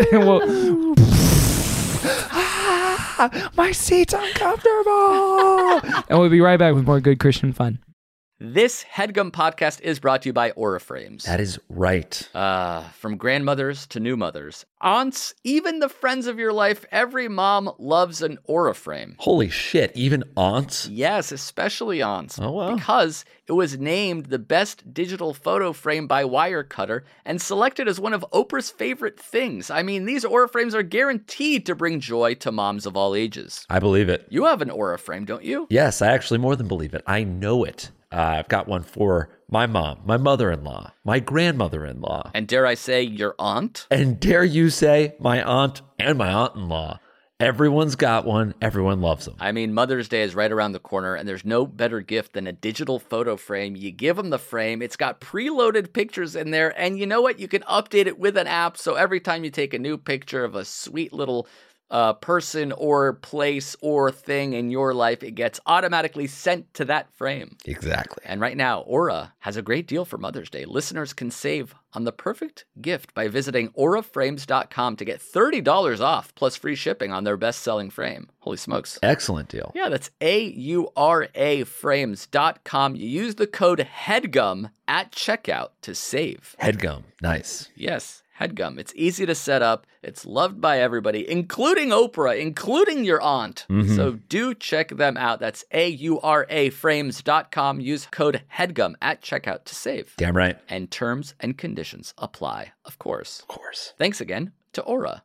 Speaker 4: My seat's uncomfortable. And we'll be right back with more good Christian fun.
Speaker 1: This HeadGum podcast is brought to you by Auraframes.
Speaker 7: That is right.
Speaker 1: From grandmothers to new mothers, aunts, even the friends of your life, every mom loves an Auraframe.
Speaker 7: Holy shit, even aunts?
Speaker 1: Yes, especially aunts.
Speaker 7: Oh, wow.
Speaker 1: Because it was named the best digital photo frame by Wirecutter and selected as one of Oprah's favorite things. I mean, these Auraframes are guaranteed to bring joy to moms of all ages.
Speaker 7: I believe it.
Speaker 1: You have an Auraframe, don't you?
Speaker 7: Yes, I actually more than believe it. I know it. I've got one for my mom, my mother-in-law, my grandmother-in-law,
Speaker 1: And dare I say, your aunt?
Speaker 7: and dare you say my aunt and my aunt-in-law. Everyone's got one. Everyone loves them.
Speaker 1: I mean, Mother's Day is right around the corner, and there's no better gift than a digital photo frame. You give them the frame, it's got preloaded pictures in there, and you know what? You can update it with an app, so every time you take a new picture of a sweet little person or place or thing in your life, it gets automatically sent to that frame.
Speaker 7: Exactly.
Speaker 1: And right now, Aura has a great deal for Mother's Day. Listeners can save on the perfect gift by visiting auraframes.com to get $30 off plus free shipping on their best-selling frame. Holy smokes.
Speaker 7: Excellent deal.
Speaker 1: Yeah, that's auraframes.com. You use the code HEADGUM at checkout to save.
Speaker 7: Headgum. Nice.
Speaker 1: Yes, HEADGUM. It's easy to set up. It's loved by everybody, including Oprah, including your aunt. So do check them out. That's auraframes.com. Use code HEADGUM at checkout to save.
Speaker 7: Damn right.
Speaker 1: And terms and conditions apply, of course.
Speaker 7: Of course.
Speaker 1: Thanks again to Aura.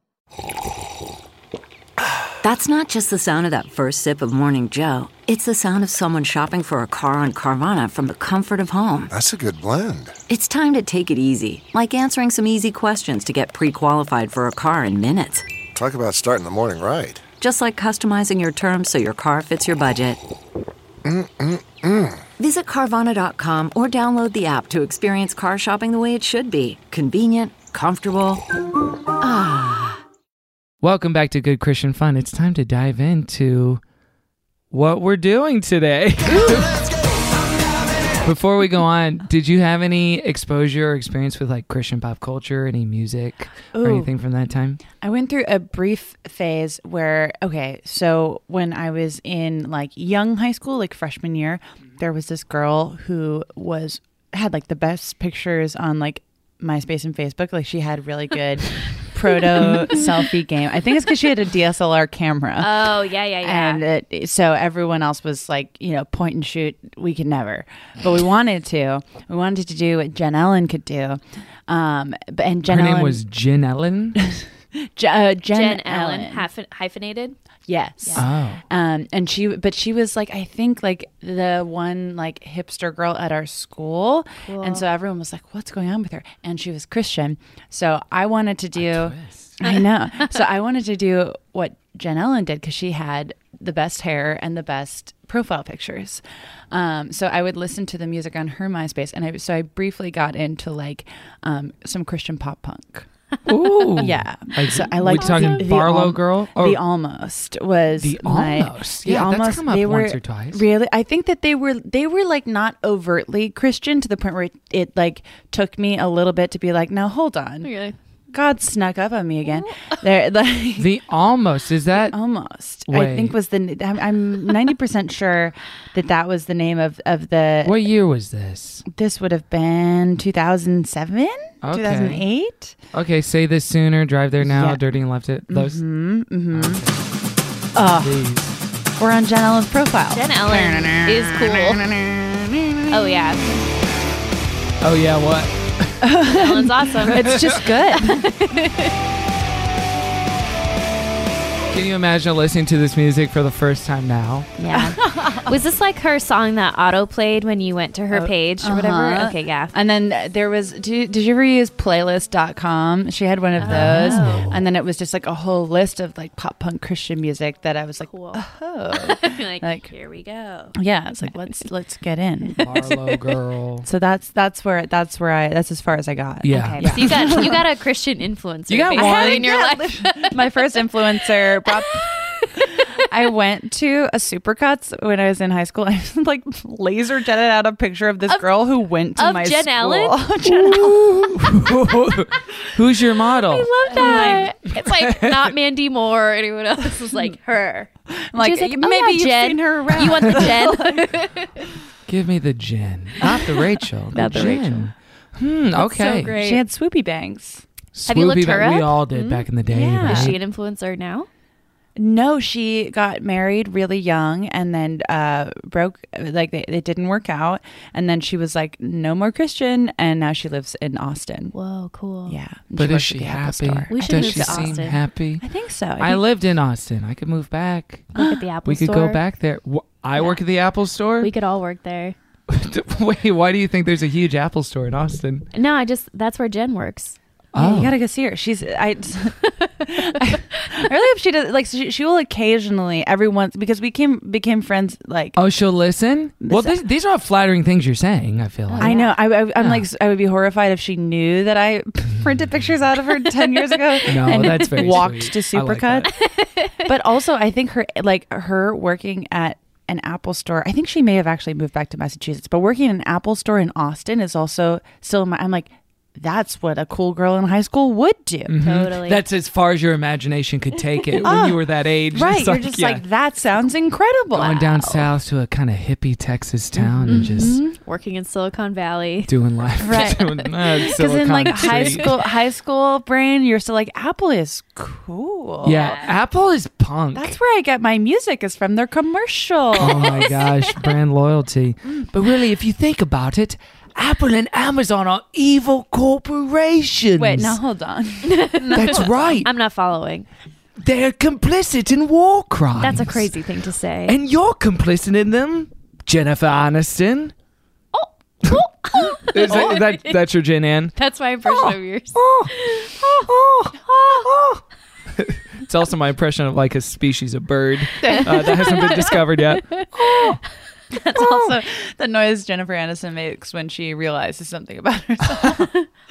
Speaker 8: That's not just the sound of that first sip of Morning Joe. It's the sound of someone shopping for a car on Carvana from the comfort of home.
Speaker 9: That's a good blend.
Speaker 8: It's time to take it easy, like answering some easy questions to get pre-qualified for a car in minutes.
Speaker 9: Talk about starting the morning right.
Speaker 8: Just like customizing your terms so your car fits your budget. Visit Carvana.com or download the app to experience car shopping the way it should be. Convenient, comfortable.
Speaker 4: Welcome back to Good Christian Fun. It's time to dive into what we're doing today. Before we go on, did you have any exposure or experience with like Christian pop culture, any music or
Speaker 5: Ooh.
Speaker 4: anything from that time?
Speaker 5: I went through a brief phase where, so when I was in like young high school, like freshman year, there was this girl who had like the best pictures on like MySpace and Facebook. Like she had really good proto selfie game. I think it's because she had a DSLR camera.
Speaker 6: Oh, yeah.
Speaker 5: And so everyone else was like, point and shoot. We could never, but we wanted to. We wanted to do what Jen Ellen could do. And Jen
Speaker 4: Her
Speaker 5: Ellen,
Speaker 4: name was Jen Ellen.
Speaker 5: Jen
Speaker 6: Ellen,
Speaker 5: Ellen.
Speaker 6: hyphenated.
Speaker 5: Yes.
Speaker 4: Oh.
Speaker 5: And she was like, I think like the one like hipster girl at our school.
Speaker 6: Cool.
Speaker 5: And so everyone was like, what's going on with her? And she was Christian. So I wanted to do, I know. So I wanted to do what Jen Ellen did because she had the best hair and the best profile pictures. So I would listen to the music on her MySpace, and I briefly got into like some Christian pop punk.
Speaker 4: Ooh.
Speaker 5: Yeah.
Speaker 4: Like,
Speaker 5: So I like
Speaker 4: we talking Barlow Girl? Or
Speaker 5: The Almost was
Speaker 4: The
Speaker 5: my,
Speaker 4: Almost? Yeah, that's come up
Speaker 5: they
Speaker 4: once
Speaker 5: were
Speaker 4: or twice.
Speaker 5: Really, I think that they were like not overtly Christian to the point where it like took me a little bit to be like, now hold on,
Speaker 6: Really?
Speaker 5: God snuck up on me again. There, like,
Speaker 4: The Almost, is that?
Speaker 5: Almost,
Speaker 4: Wait.
Speaker 5: I think was the. I'm 90% sure that was the name of the.
Speaker 4: What year was this?
Speaker 5: This would have been 2007,
Speaker 4: Okay.
Speaker 5: 2008.
Speaker 4: Okay, Say This Sooner, Drive There Now,
Speaker 5: Yeah.
Speaker 4: Dirty and Left It. Those. Please.
Speaker 5: We're on Jen Ellen's profile.
Speaker 6: Jen Ellen is cool. Oh yeah,
Speaker 4: Oh, yeah, what?
Speaker 6: Jen Ellen's awesome.
Speaker 5: It's just good.
Speaker 4: Can you imagine listening to this music for the first time now?
Speaker 6: Yeah. Was this like her song that auto played when you went to her page or whatever?
Speaker 5: Uh-huh.
Speaker 6: Okay, yeah.
Speaker 5: And then there was, did you ever use playlist.com? She had one of those. And then it was just like a whole list of like pop punk Christian music that I was like,
Speaker 6: Cool.
Speaker 5: oh.
Speaker 6: like, here we go.
Speaker 5: Yeah, it's like, let's get in.
Speaker 4: Barlow Girl.
Speaker 5: So that's as far as I got.
Speaker 4: Yeah.
Speaker 6: Okay, so you got a Christian influencer.
Speaker 4: You got
Speaker 6: basically
Speaker 4: one?
Speaker 6: in your life.
Speaker 5: My first influencer brought. I went to a Supercuts when I was in high school. I like laser jetted out a picture of this girl who went to my
Speaker 6: Jen
Speaker 5: school.
Speaker 6: Ellen?
Speaker 5: Jen Ellen.
Speaker 4: Who's your model?
Speaker 6: I love that. It's like not Mandy Moore or anyone else. It's like her.
Speaker 5: I'm like,
Speaker 6: She's like,
Speaker 5: maybe
Speaker 6: oh, yeah,
Speaker 5: you've
Speaker 6: Jen.
Speaker 5: seen her around.
Speaker 6: You want the Jen?
Speaker 4: Give me the Jen. Not the Rachel.
Speaker 5: Not the
Speaker 4: Jen. Okay.
Speaker 6: So great.
Speaker 5: She had swoopy bangs.
Speaker 6: Have you looked
Speaker 4: Swoopy
Speaker 6: her
Speaker 4: Bang- We
Speaker 6: up?
Speaker 4: all did back in the day.
Speaker 5: Yeah.
Speaker 4: right?
Speaker 6: Is she an influencer now?
Speaker 5: No, she got married really young and then broke, like it didn't work out. And then she was like, no more Christian. And now she lives in Austin.
Speaker 6: Whoa, cool.
Speaker 5: Yeah.
Speaker 4: But is
Speaker 5: works
Speaker 4: she
Speaker 5: at the Apple
Speaker 4: happy?
Speaker 5: Store.
Speaker 6: We should
Speaker 4: Does
Speaker 6: move
Speaker 4: she
Speaker 6: to
Speaker 4: seem
Speaker 6: Austin.
Speaker 4: happy?
Speaker 5: I think so.
Speaker 4: I lived in Austin. I could move back.
Speaker 6: Look at the Apple
Speaker 4: We could
Speaker 6: Store.
Speaker 4: go back there. I work at the Apple Store.
Speaker 6: We could all work there.
Speaker 4: Wait, why do you think there's a huge Apple Store in Austin?
Speaker 6: No, that's where Jen works.
Speaker 5: Yeah, you gotta go see her. She's I really hope she does. Like she will occasionally every once because we became friends. Like
Speaker 4: Oh, she'll listen? Well, these are all flattering things you're saying, I feel like.
Speaker 5: I know. I'm like I would be horrified if she knew that I printed pictures out of her 10 years ago.
Speaker 4: No,
Speaker 5: and
Speaker 4: that's very
Speaker 5: walked
Speaker 4: sweet.
Speaker 5: to
Speaker 4: I like
Speaker 5: Supercut. But also, I think her working at an Apple store. I think she may have actually moved back to Massachusetts, but working in an Apple store in Austin is also still. I'm like, that's what a cool girl in high school would do.
Speaker 6: Totally.
Speaker 4: That's as far as your imagination could take it when you were that age.
Speaker 5: Right.
Speaker 4: It's
Speaker 5: You're just like, that sounds incredible.
Speaker 4: going down south to a kind of hippie Texas town and just
Speaker 6: working in Silicon Valley.
Speaker 4: doing life.
Speaker 5: Right.
Speaker 4: Because
Speaker 5: in like high school brain, you're still like, Apple is cool.
Speaker 4: Yeah, Apple is punk.
Speaker 5: That's where I get my music is from their commercial.
Speaker 4: Oh my gosh, brand loyalty. But really, if you think about it, Apple and Amazon are evil corporations.
Speaker 5: Wait, now hold on.
Speaker 4: That's right.
Speaker 6: I'm not following.
Speaker 4: They're complicit in war crimes.
Speaker 6: That's a crazy thing to say.
Speaker 4: And you're complicit in them, Jennifer Aniston. That's your Jen Ann?
Speaker 6: That's my impression of yours.
Speaker 4: It's also my impression of like a species of bird that hasn't been discovered yet.
Speaker 5: That's also the noise Jennifer Aniston makes when she realizes something about herself.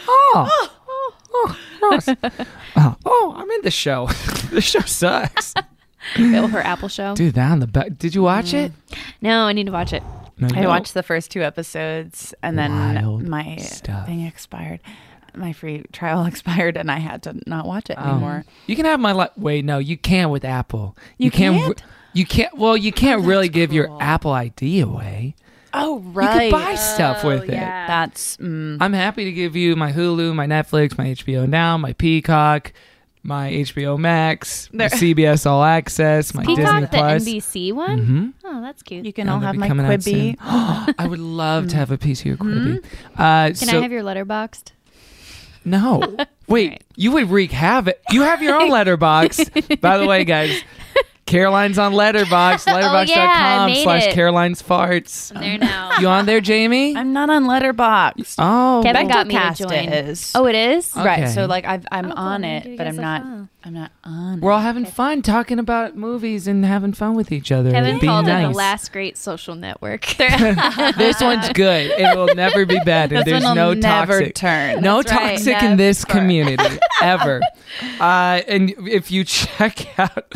Speaker 4: Ross. I'm in the show. The show sucks.
Speaker 6: Her Apple show.
Speaker 4: Dude, that on the back. Did you watch it?
Speaker 6: No, I need to watch it.
Speaker 4: No, you
Speaker 5: I
Speaker 4: don't.
Speaker 5: watched the first 2 episodes and then
Speaker 4: Wild
Speaker 5: my
Speaker 4: stuff.
Speaker 5: thing expired. My free trial expired and I had to not watch it
Speaker 4: Oh.
Speaker 5: anymore.
Speaker 4: You can have my wait, no, you can't with Apple.
Speaker 5: You can't?
Speaker 4: You can't. Well, you can't really give your Apple ID away.
Speaker 5: Oh,
Speaker 4: You
Speaker 5: right.
Speaker 4: could buy stuff with it.
Speaker 5: That's
Speaker 4: I'm happy to give you my Hulu, my Netflix, my HBO Now, my Peacock, my HBO Max, my CBS All Access, my Disney
Speaker 6: Peacock, the
Speaker 4: Plus.
Speaker 6: NBC one?
Speaker 4: Mhm.
Speaker 6: Oh, that's cute.
Speaker 5: you can all
Speaker 4: they'll
Speaker 5: have
Speaker 4: be
Speaker 5: my
Speaker 4: coming out
Speaker 5: Quibi.
Speaker 4: soon. I would love to have a piece of your Quibi.
Speaker 6: Can I have your Letterboxd?
Speaker 4: No. Wait,
Speaker 6: Right.
Speaker 4: you would wreak havoc. You have your own letterbox. By the way, guys, Caroline's on Letterbox,
Speaker 6: I
Speaker 4: letterbox.com
Speaker 6: made
Speaker 4: /.
Speaker 6: it.
Speaker 4: Caroline's farts.
Speaker 6: I'm there now.
Speaker 4: You on there, Jamie?
Speaker 5: I'm not on Letterboxd.
Speaker 4: Oh,
Speaker 6: Kevin got me to
Speaker 5: Bechdel
Speaker 6: join.
Speaker 5: is.
Speaker 6: Oh, it is?
Speaker 4: Okay.
Speaker 5: Right. So like I'm
Speaker 6: Oh, cool.
Speaker 5: on
Speaker 6: I'm gonna
Speaker 5: it,
Speaker 6: give you
Speaker 5: but
Speaker 6: guys
Speaker 5: I'm
Speaker 6: a
Speaker 5: not.
Speaker 6: follow.
Speaker 5: I'm not on.
Speaker 4: We're all having fun talking about movies and having fun with each other.
Speaker 6: Kevin
Speaker 4: and being
Speaker 6: called it
Speaker 4: nice.
Speaker 6: the last great social network.
Speaker 4: This one's good. It will never be bad. And
Speaker 5: This
Speaker 4: there's
Speaker 5: one
Speaker 4: no
Speaker 5: will never
Speaker 4: toxic.
Speaker 5: turn.
Speaker 4: No
Speaker 6: That's right.
Speaker 4: toxic in this community ever. And if you check out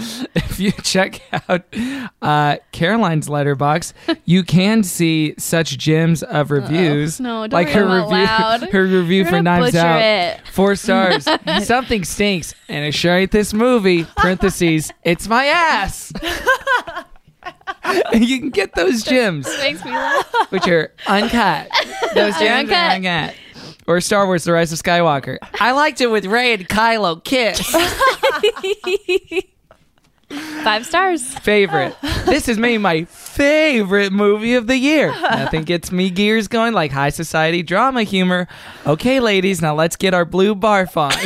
Speaker 4: Caroline's letterbox, you can see such gems of reviews.
Speaker 6: No, don't
Speaker 4: like
Speaker 6: read
Speaker 4: her
Speaker 6: them out
Speaker 4: review.
Speaker 6: loud.
Speaker 4: Her review
Speaker 6: You're
Speaker 4: for
Speaker 6: gonna
Speaker 4: Knives
Speaker 6: butcher
Speaker 4: Out.
Speaker 6: it.
Speaker 4: 4 stars. Something stinks, and it sure ain't this movie. Parentheses. It's my ass. And you can get those gems,
Speaker 6: Makes me laugh.
Speaker 4: which are uncut. Those gems are
Speaker 6: uncut.
Speaker 4: uncut. Or Star Wars: The Rise of Skywalker. I liked it with Rey and Kylo kiss.
Speaker 6: 5 stars.
Speaker 4: Favorite. This is maybe my favorite movie of the year. Nothing gets me gears going like high society drama humor. Okay, ladies, now let's get our blue barf on.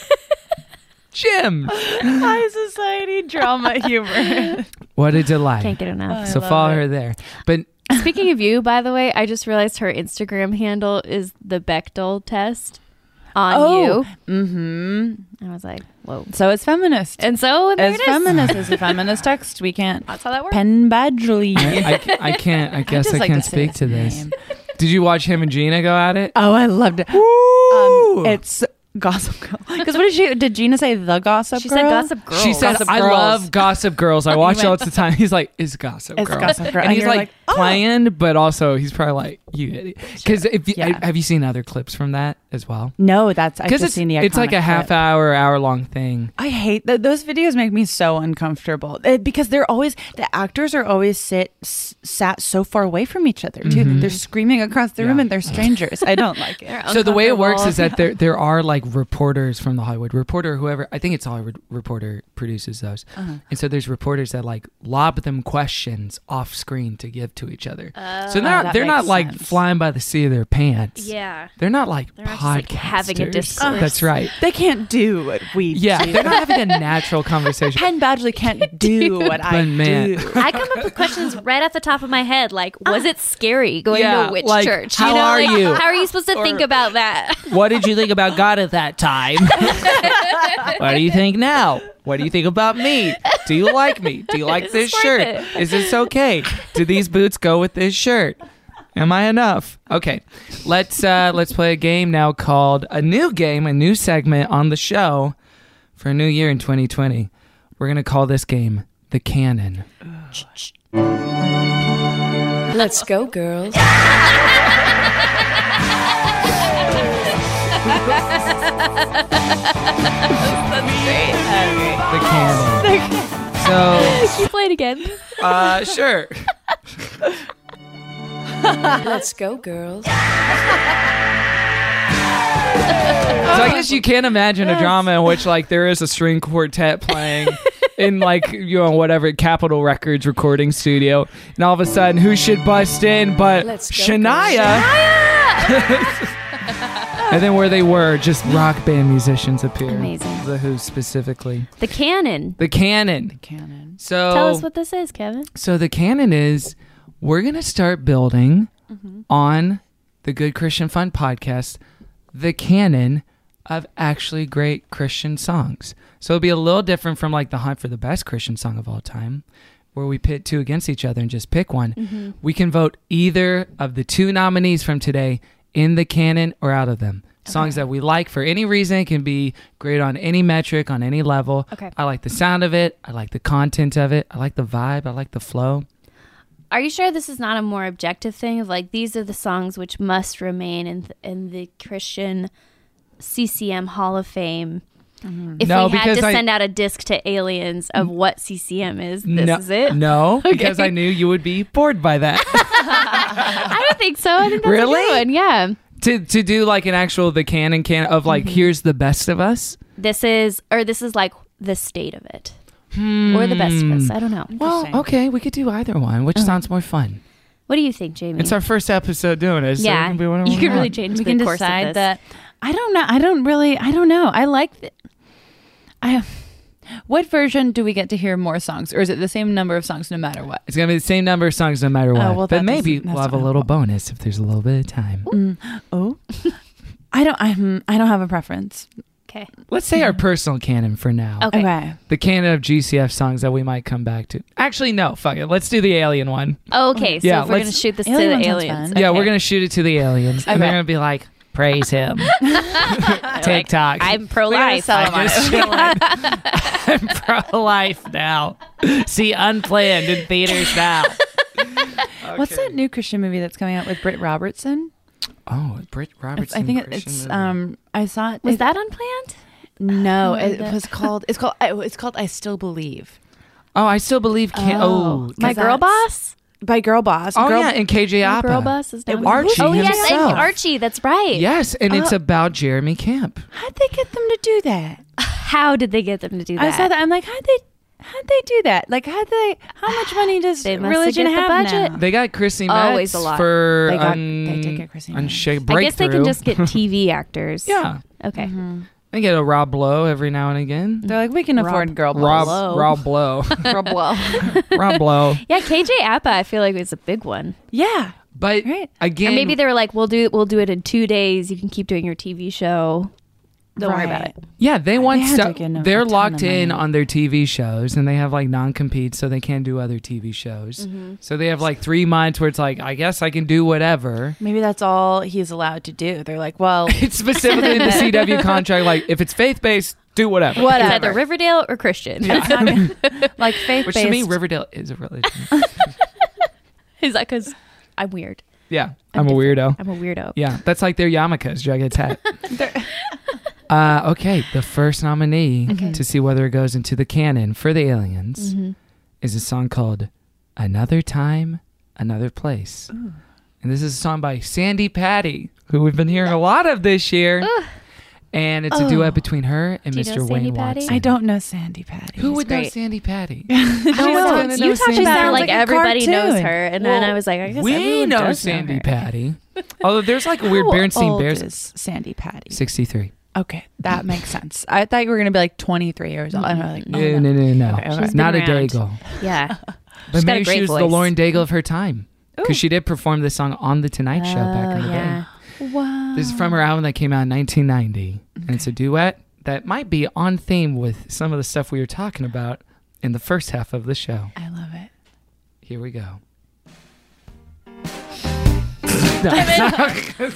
Speaker 4: Jim.
Speaker 5: High society drama humor.
Speaker 4: What a delight.
Speaker 6: Can't get enough.
Speaker 4: So follow her there. But
Speaker 6: Speaking of you, by the way, I just realized her Instagram handle is the Bechdel test on you.
Speaker 5: Mm-hmm.
Speaker 6: I was like, whoa.
Speaker 5: So it's feminist.
Speaker 6: And so there
Speaker 5: As
Speaker 6: it is.
Speaker 5: feminist as a feminist text, we can't.
Speaker 6: That's how that works.
Speaker 5: Penn Badgley.
Speaker 4: I can't. I guess
Speaker 5: just
Speaker 4: I
Speaker 5: like
Speaker 4: can't
Speaker 5: to say
Speaker 4: speak to
Speaker 5: his
Speaker 4: this.
Speaker 5: name.
Speaker 4: Did you watch him and Gina go at it?
Speaker 5: Oh, I loved it.
Speaker 4: Woo!
Speaker 5: It's Gossip Girl. Because what did Gina say? The Gossip
Speaker 6: She
Speaker 5: Girl?
Speaker 6: said Gossip Girl.
Speaker 4: She said,
Speaker 5: Gossip
Speaker 4: "I
Speaker 5: Girls."
Speaker 4: love Gossip Girls. I watch it all
Speaker 5: went-
Speaker 4: the time." He's like, "It's Gossip
Speaker 5: It's
Speaker 4: Girl,"
Speaker 5: Gossip Girl.
Speaker 4: and
Speaker 5: And
Speaker 4: he's
Speaker 5: you're
Speaker 4: like
Speaker 5: like, oh.
Speaker 4: playing, but also he's probably like, "You idiot." Because if you,
Speaker 5: Yeah.
Speaker 4: have you seen other clips from that as well?
Speaker 5: No, that's I've
Speaker 4: Because
Speaker 5: just seen the
Speaker 4: it's like a
Speaker 5: iconic
Speaker 4: half
Speaker 5: clip.
Speaker 4: hour long thing.
Speaker 5: I hate that. Those videos make me so uncomfortable because they're always the actors are always sat so far away from each other too. They're screaming across the room
Speaker 4: Yeah.
Speaker 5: and they're strangers. I don't like it.
Speaker 6: They're
Speaker 4: So the way it works
Speaker 6: uncomfortable.
Speaker 4: is that there are like reporters from the Hollywood Reporter, whoever, I think it's Hollywood Reporter produces those, and so there's reporters that like lob them questions off screen to give to each other. So
Speaker 5: that
Speaker 4: they're not
Speaker 5: makes
Speaker 4: like
Speaker 5: sense.
Speaker 4: flying by the seat of their pants.
Speaker 6: Yeah.
Speaker 4: They're not like
Speaker 6: They're not just,
Speaker 4: podcasters.
Speaker 6: like, having a discourse.
Speaker 4: That's right.
Speaker 5: They can't do what we
Speaker 4: Yeah,
Speaker 5: do.
Speaker 4: they're not having a natural conversation.
Speaker 5: Penn Badgley can't do what I
Speaker 4: But man.
Speaker 5: do.
Speaker 6: I come up with questions right off the top of my head, like, was it scary going
Speaker 4: Yeah,
Speaker 6: to a witch
Speaker 4: like,
Speaker 6: church?
Speaker 4: how are
Speaker 6: like,
Speaker 4: you?
Speaker 6: How are you supposed to think about that?
Speaker 4: What did you think about God at that time? What do you think now? What do you think about me? Do you like me? Do you like
Speaker 6: Is
Speaker 4: this
Speaker 6: this
Speaker 4: shirt?
Speaker 6: worth it?
Speaker 4: Is this okay? Do these boots go with this shirt? Am I enough? Okay, let's play a game now called a new segment on the show for a new year in 2020. We're gonna call this game The Canon.
Speaker 10: Let's go, girls.
Speaker 4: The Canon. So,
Speaker 6: Can you play it again?
Speaker 4: sure.
Speaker 10: Let's go, girls.
Speaker 4: So I guess you can't imagine a drama in which like there is a string quartet playing in like whatever Capitol Records recording studio, and all of a sudden who should bust in but
Speaker 10: Let's go,
Speaker 4: Shania? And then where they were, just rock band musicians appear.
Speaker 6: Amazing.
Speaker 4: The Who specifically.
Speaker 6: The canon.
Speaker 4: The Canon.
Speaker 5: Canon.
Speaker 4: So
Speaker 6: Tell us what this is, Kevin.
Speaker 4: So the canon is we're going to start building on the Good Christian Fun podcast, the canon of actually great Christian songs. So it'll be a little different from like the hunt for the best Christian song of all time, where we pit two against each other and just pick one. We can vote either of the two nominees from today in the canon or out of them. Songs that we like for any reason. It can be great on any metric, on any level.
Speaker 6: Okay.
Speaker 4: I like the sound of it. I like the content of it. I like the vibe. I like the flow.
Speaker 6: Are you sure this is not a more objective thing of like these are the songs which must remain in the Christian CCM Hall of Fame? If
Speaker 4: No,
Speaker 6: we had
Speaker 4: because
Speaker 6: to
Speaker 4: I-
Speaker 6: send out a disc to aliens of what CCM is, this is it?
Speaker 4: No, because I knew you would be bored by that.
Speaker 6: I don't think so. I think that's
Speaker 4: Really?
Speaker 6: a good one. Yeah.
Speaker 4: to do like an actual the canon of like here's the best of us.
Speaker 6: This is like the state of it. Or the best of us. I don't know.
Speaker 4: Well, okay, we could do either one. Which sounds more fun?
Speaker 6: What do you think, Jamie?
Speaker 4: It's our first episode doing it. So
Speaker 6: yeah.
Speaker 4: we can be whatever
Speaker 6: You
Speaker 4: we
Speaker 6: could really
Speaker 4: want.
Speaker 6: change
Speaker 5: We
Speaker 6: the
Speaker 5: can
Speaker 6: course of
Speaker 5: decide
Speaker 6: this.
Speaker 5: that. I don't know. I don't know. I like. What version do we get to hear more songs, or is it the same number of songs no matter what?
Speaker 4: It's gonna be the same number of songs no matter what.
Speaker 5: well,
Speaker 4: but
Speaker 5: that
Speaker 4: maybe
Speaker 5: doesn't-
Speaker 4: we'll have a
Speaker 5: that's
Speaker 4: little
Speaker 5: not-
Speaker 4: bonus if there's a little bit of time.
Speaker 5: Oh, I don't have a preference.
Speaker 6: Okay.
Speaker 4: Let's say our personal canon for now.
Speaker 6: Okay.
Speaker 4: The canon of GCF songs that we might come back to. Actually, no, fuck it. Let's do the alien one.
Speaker 6: Okay, so
Speaker 4: Yeah,
Speaker 6: if we're going to
Speaker 4: let's-
Speaker 6: shoot this to
Speaker 5: Alien
Speaker 6: the
Speaker 5: one sounds
Speaker 6: aliens.
Speaker 5: fun.
Speaker 4: Yeah,
Speaker 6: Okay.
Speaker 4: we're going to shoot it to the aliens. And they're going to be like, praise him. TikTok.
Speaker 6: I'm pro-life.
Speaker 4: I'm just chilling. I'm pro-life now. See Unplanned in theaters now.
Speaker 5: What's that new Christian movie that's coming out with Britt Robertson?
Speaker 4: Oh, Britt Robertson.
Speaker 5: I think
Speaker 4: Christian
Speaker 5: it's
Speaker 4: movie.
Speaker 5: I saw it.
Speaker 6: Was that unplanned?
Speaker 5: No,
Speaker 6: Oh,
Speaker 5: it
Speaker 6: that-
Speaker 5: was called. It's called I Still Believe.
Speaker 4: Oh, I still believe.
Speaker 6: My girl boss?
Speaker 5: By Girl Boss.
Speaker 4: Oh,
Speaker 5: Girl,
Speaker 4: yeah, and KJ
Speaker 6: My
Speaker 4: Appa.
Speaker 6: girl boss is down.
Speaker 4: Archie
Speaker 6: Oh, yes, and
Speaker 4: himself.
Speaker 6: Archie. That's right.
Speaker 4: Yes, and it's about Jeremy Camp.
Speaker 5: How'd they get them to do that?
Speaker 6: How did they get them to do that?
Speaker 5: I saw that. I'm like, how'd they do that? Like, how much money does
Speaker 6: They must
Speaker 5: religion
Speaker 6: get the
Speaker 5: have
Speaker 6: budget.
Speaker 5: now?
Speaker 4: They got Chrissy
Speaker 6: Always
Speaker 4: Metz
Speaker 6: a lot.
Speaker 4: for
Speaker 5: They did get Chrissy Metz.
Speaker 4: Breakthrough.
Speaker 6: I guess they can just get TV actors.
Speaker 4: Yeah.
Speaker 6: Okay.
Speaker 4: They get a Rob Lowe every now and again.
Speaker 5: They're like, we can afford Girl
Speaker 4: Rob
Speaker 5: Boss.
Speaker 4: Rob Lowe.
Speaker 5: Rob Lowe.
Speaker 4: Rob Lowe.
Speaker 6: Yeah, KJ Appa, I feel like was a big one.
Speaker 5: Yeah.
Speaker 4: But
Speaker 5: Right.
Speaker 4: again,
Speaker 6: And maybe they were like, we'll do it in 2 days. You can keep doing your TV show. Don't worry about
Speaker 5: Right.
Speaker 6: it.
Speaker 4: yeah, they want
Speaker 5: had to
Speaker 4: stuff.
Speaker 5: get a
Speaker 4: They're
Speaker 5: ton of
Speaker 4: locked in
Speaker 5: money.
Speaker 4: on their TV shows, and they have like non-compete, so they can't do other TV shows. So they have like 3 months where it's like, I guess I can do whatever.
Speaker 5: Maybe that's all he's allowed to do. They're like, well,
Speaker 4: It's specifically in the CW contract, like if it's faith-based, do whatever.
Speaker 6: It's
Speaker 5: whatever.
Speaker 6: either Riverdale or Christian.
Speaker 5: Like faith-based.
Speaker 4: Which to me, Riverdale is a religion.
Speaker 6: Is that because I'm weird?
Speaker 4: Yeah, I'm a weirdo.
Speaker 6: I'm a weirdo.
Speaker 4: Yeah, that's like their yarmulkes, Jughead's hat. Okay, the first nominee to see whether it goes into the canon for the aliens is a song called Another Time, Another Place. And this is a song by Sandy Patty, who we've been hearing a lot of this year. And it's a duet between her and
Speaker 6: Do you know
Speaker 4: Mr.
Speaker 6: Sandy
Speaker 4: Wayne
Speaker 6: Patty?
Speaker 4: Watson.
Speaker 5: I don't know Sandy Patty.
Speaker 4: Who would know
Speaker 6: great.
Speaker 4: Sandy Patty?
Speaker 6: No
Speaker 4: one's gonna know
Speaker 6: you talked
Speaker 4: Sandy
Speaker 6: about
Speaker 5: Patty.
Speaker 6: like
Speaker 5: Like a
Speaker 6: everybody knows
Speaker 5: cartoon.
Speaker 6: her, and then I was like, I guess
Speaker 4: We
Speaker 6: everyone
Speaker 4: know
Speaker 6: does
Speaker 4: Sandy
Speaker 6: her.
Speaker 4: Patty. Although there's like a weird
Speaker 5: How
Speaker 4: Bernstein
Speaker 5: old
Speaker 4: Bears.
Speaker 5: is Sandy Patty?
Speaker 4: 63.
Speaker 5: Okay, that makes sense. I thought you were gonna be like 23 years old. And I'm like,
Speaker 4: No, no.
Speaker 5: Okay, okay.
Speaker 6: She's
Speaker 4: Not a
Speaker 6: been around.
Speaker 4: Daigle.
Speaker 6: Yeah.
Speaker 4: But
Speaker 6: She's got a
Speaker 4: maybe
Speaker 6: great
Speaker 4: she was the
Speaker 6: voice.
Speaker 4: Lauren Daigle of her time. Because she did perform this song on The Tonight Show back in the
Speaker 6: yeah.
Speaker 4: day.
Speaker 5: Wow.
Speaker 4: This is from her album that came out in 1990. And it's a duet that might be on theme with some of the stuff we were talking about in the first half of the show.
Speaker 5: I love it.
Speaker 4: Here we go. No, it's not.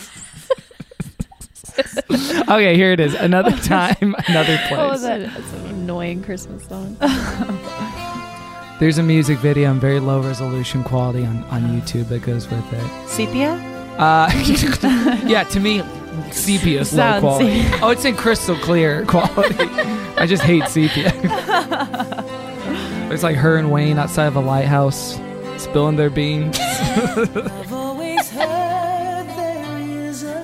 Speaker 4: Okay, here it is. Another time, another place.
Speaker 6: That's an annoying Christmas song.
Speaker 4: There's a music video in very low resolution quality on YouTube that goes with it.
Speaker 5: Sepia?
Speaker 4: Yeah, to me, sepia is low
Speaker 5: Sounds
Speaker 4: quality.
Speaker 5: sepia.
Speaker 4: Oh, it's in crystal clear quality. I just hate sepia. It's like her and Wayne outside of a lighthouse spilling their beans.
Speaker 3: I've always heard there is a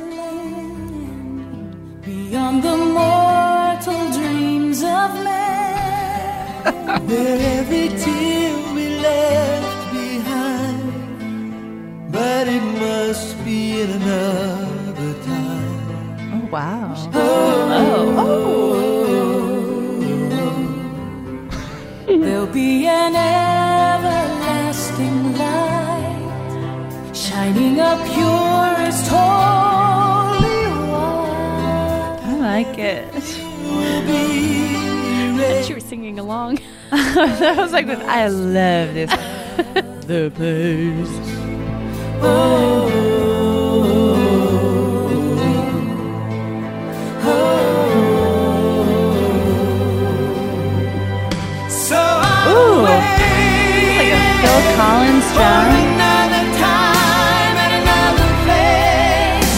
Speaker 3: land beyond the mortal dreams of man, where every tear we left behind, but it must be in another time.
Speaker 5: Oh, wow.
Speaker 3: There'll be an everlasting light shining up purest holy white.
Speaker 5: I like it.
Speaker 6: You were singing along.
Speaker 5: I was like, I love this. The place.
Speaker 3: So I'll wait
Speaker 5: Like a Phil Collins
Speaker 3: for
Speaker 5: drum.
Speaker 3: another time and another place,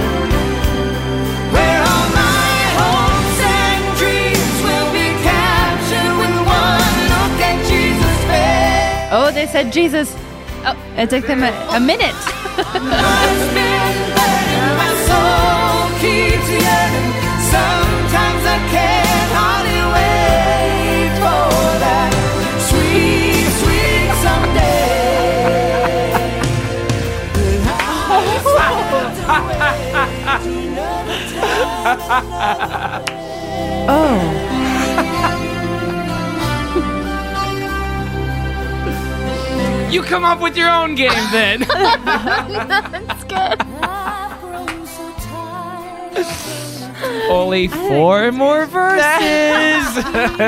Speaker 3: where all my hopes and dreams will be captured with one look at Jesus' face.
Speaker 5: Oh, they said Jesus. Oh, it took them a minute.
Speaker 3: It's been burning, my soul keeps yearning. Sometimes I can't hardly wait for that sweet, sweet someday.
Speaker 5: Oh.
Speaker 4: You come up with your own game then.
Speaker 6: That's good.
Speaker 3: I've grown so tired
Speaker 4: Only 4 more verses.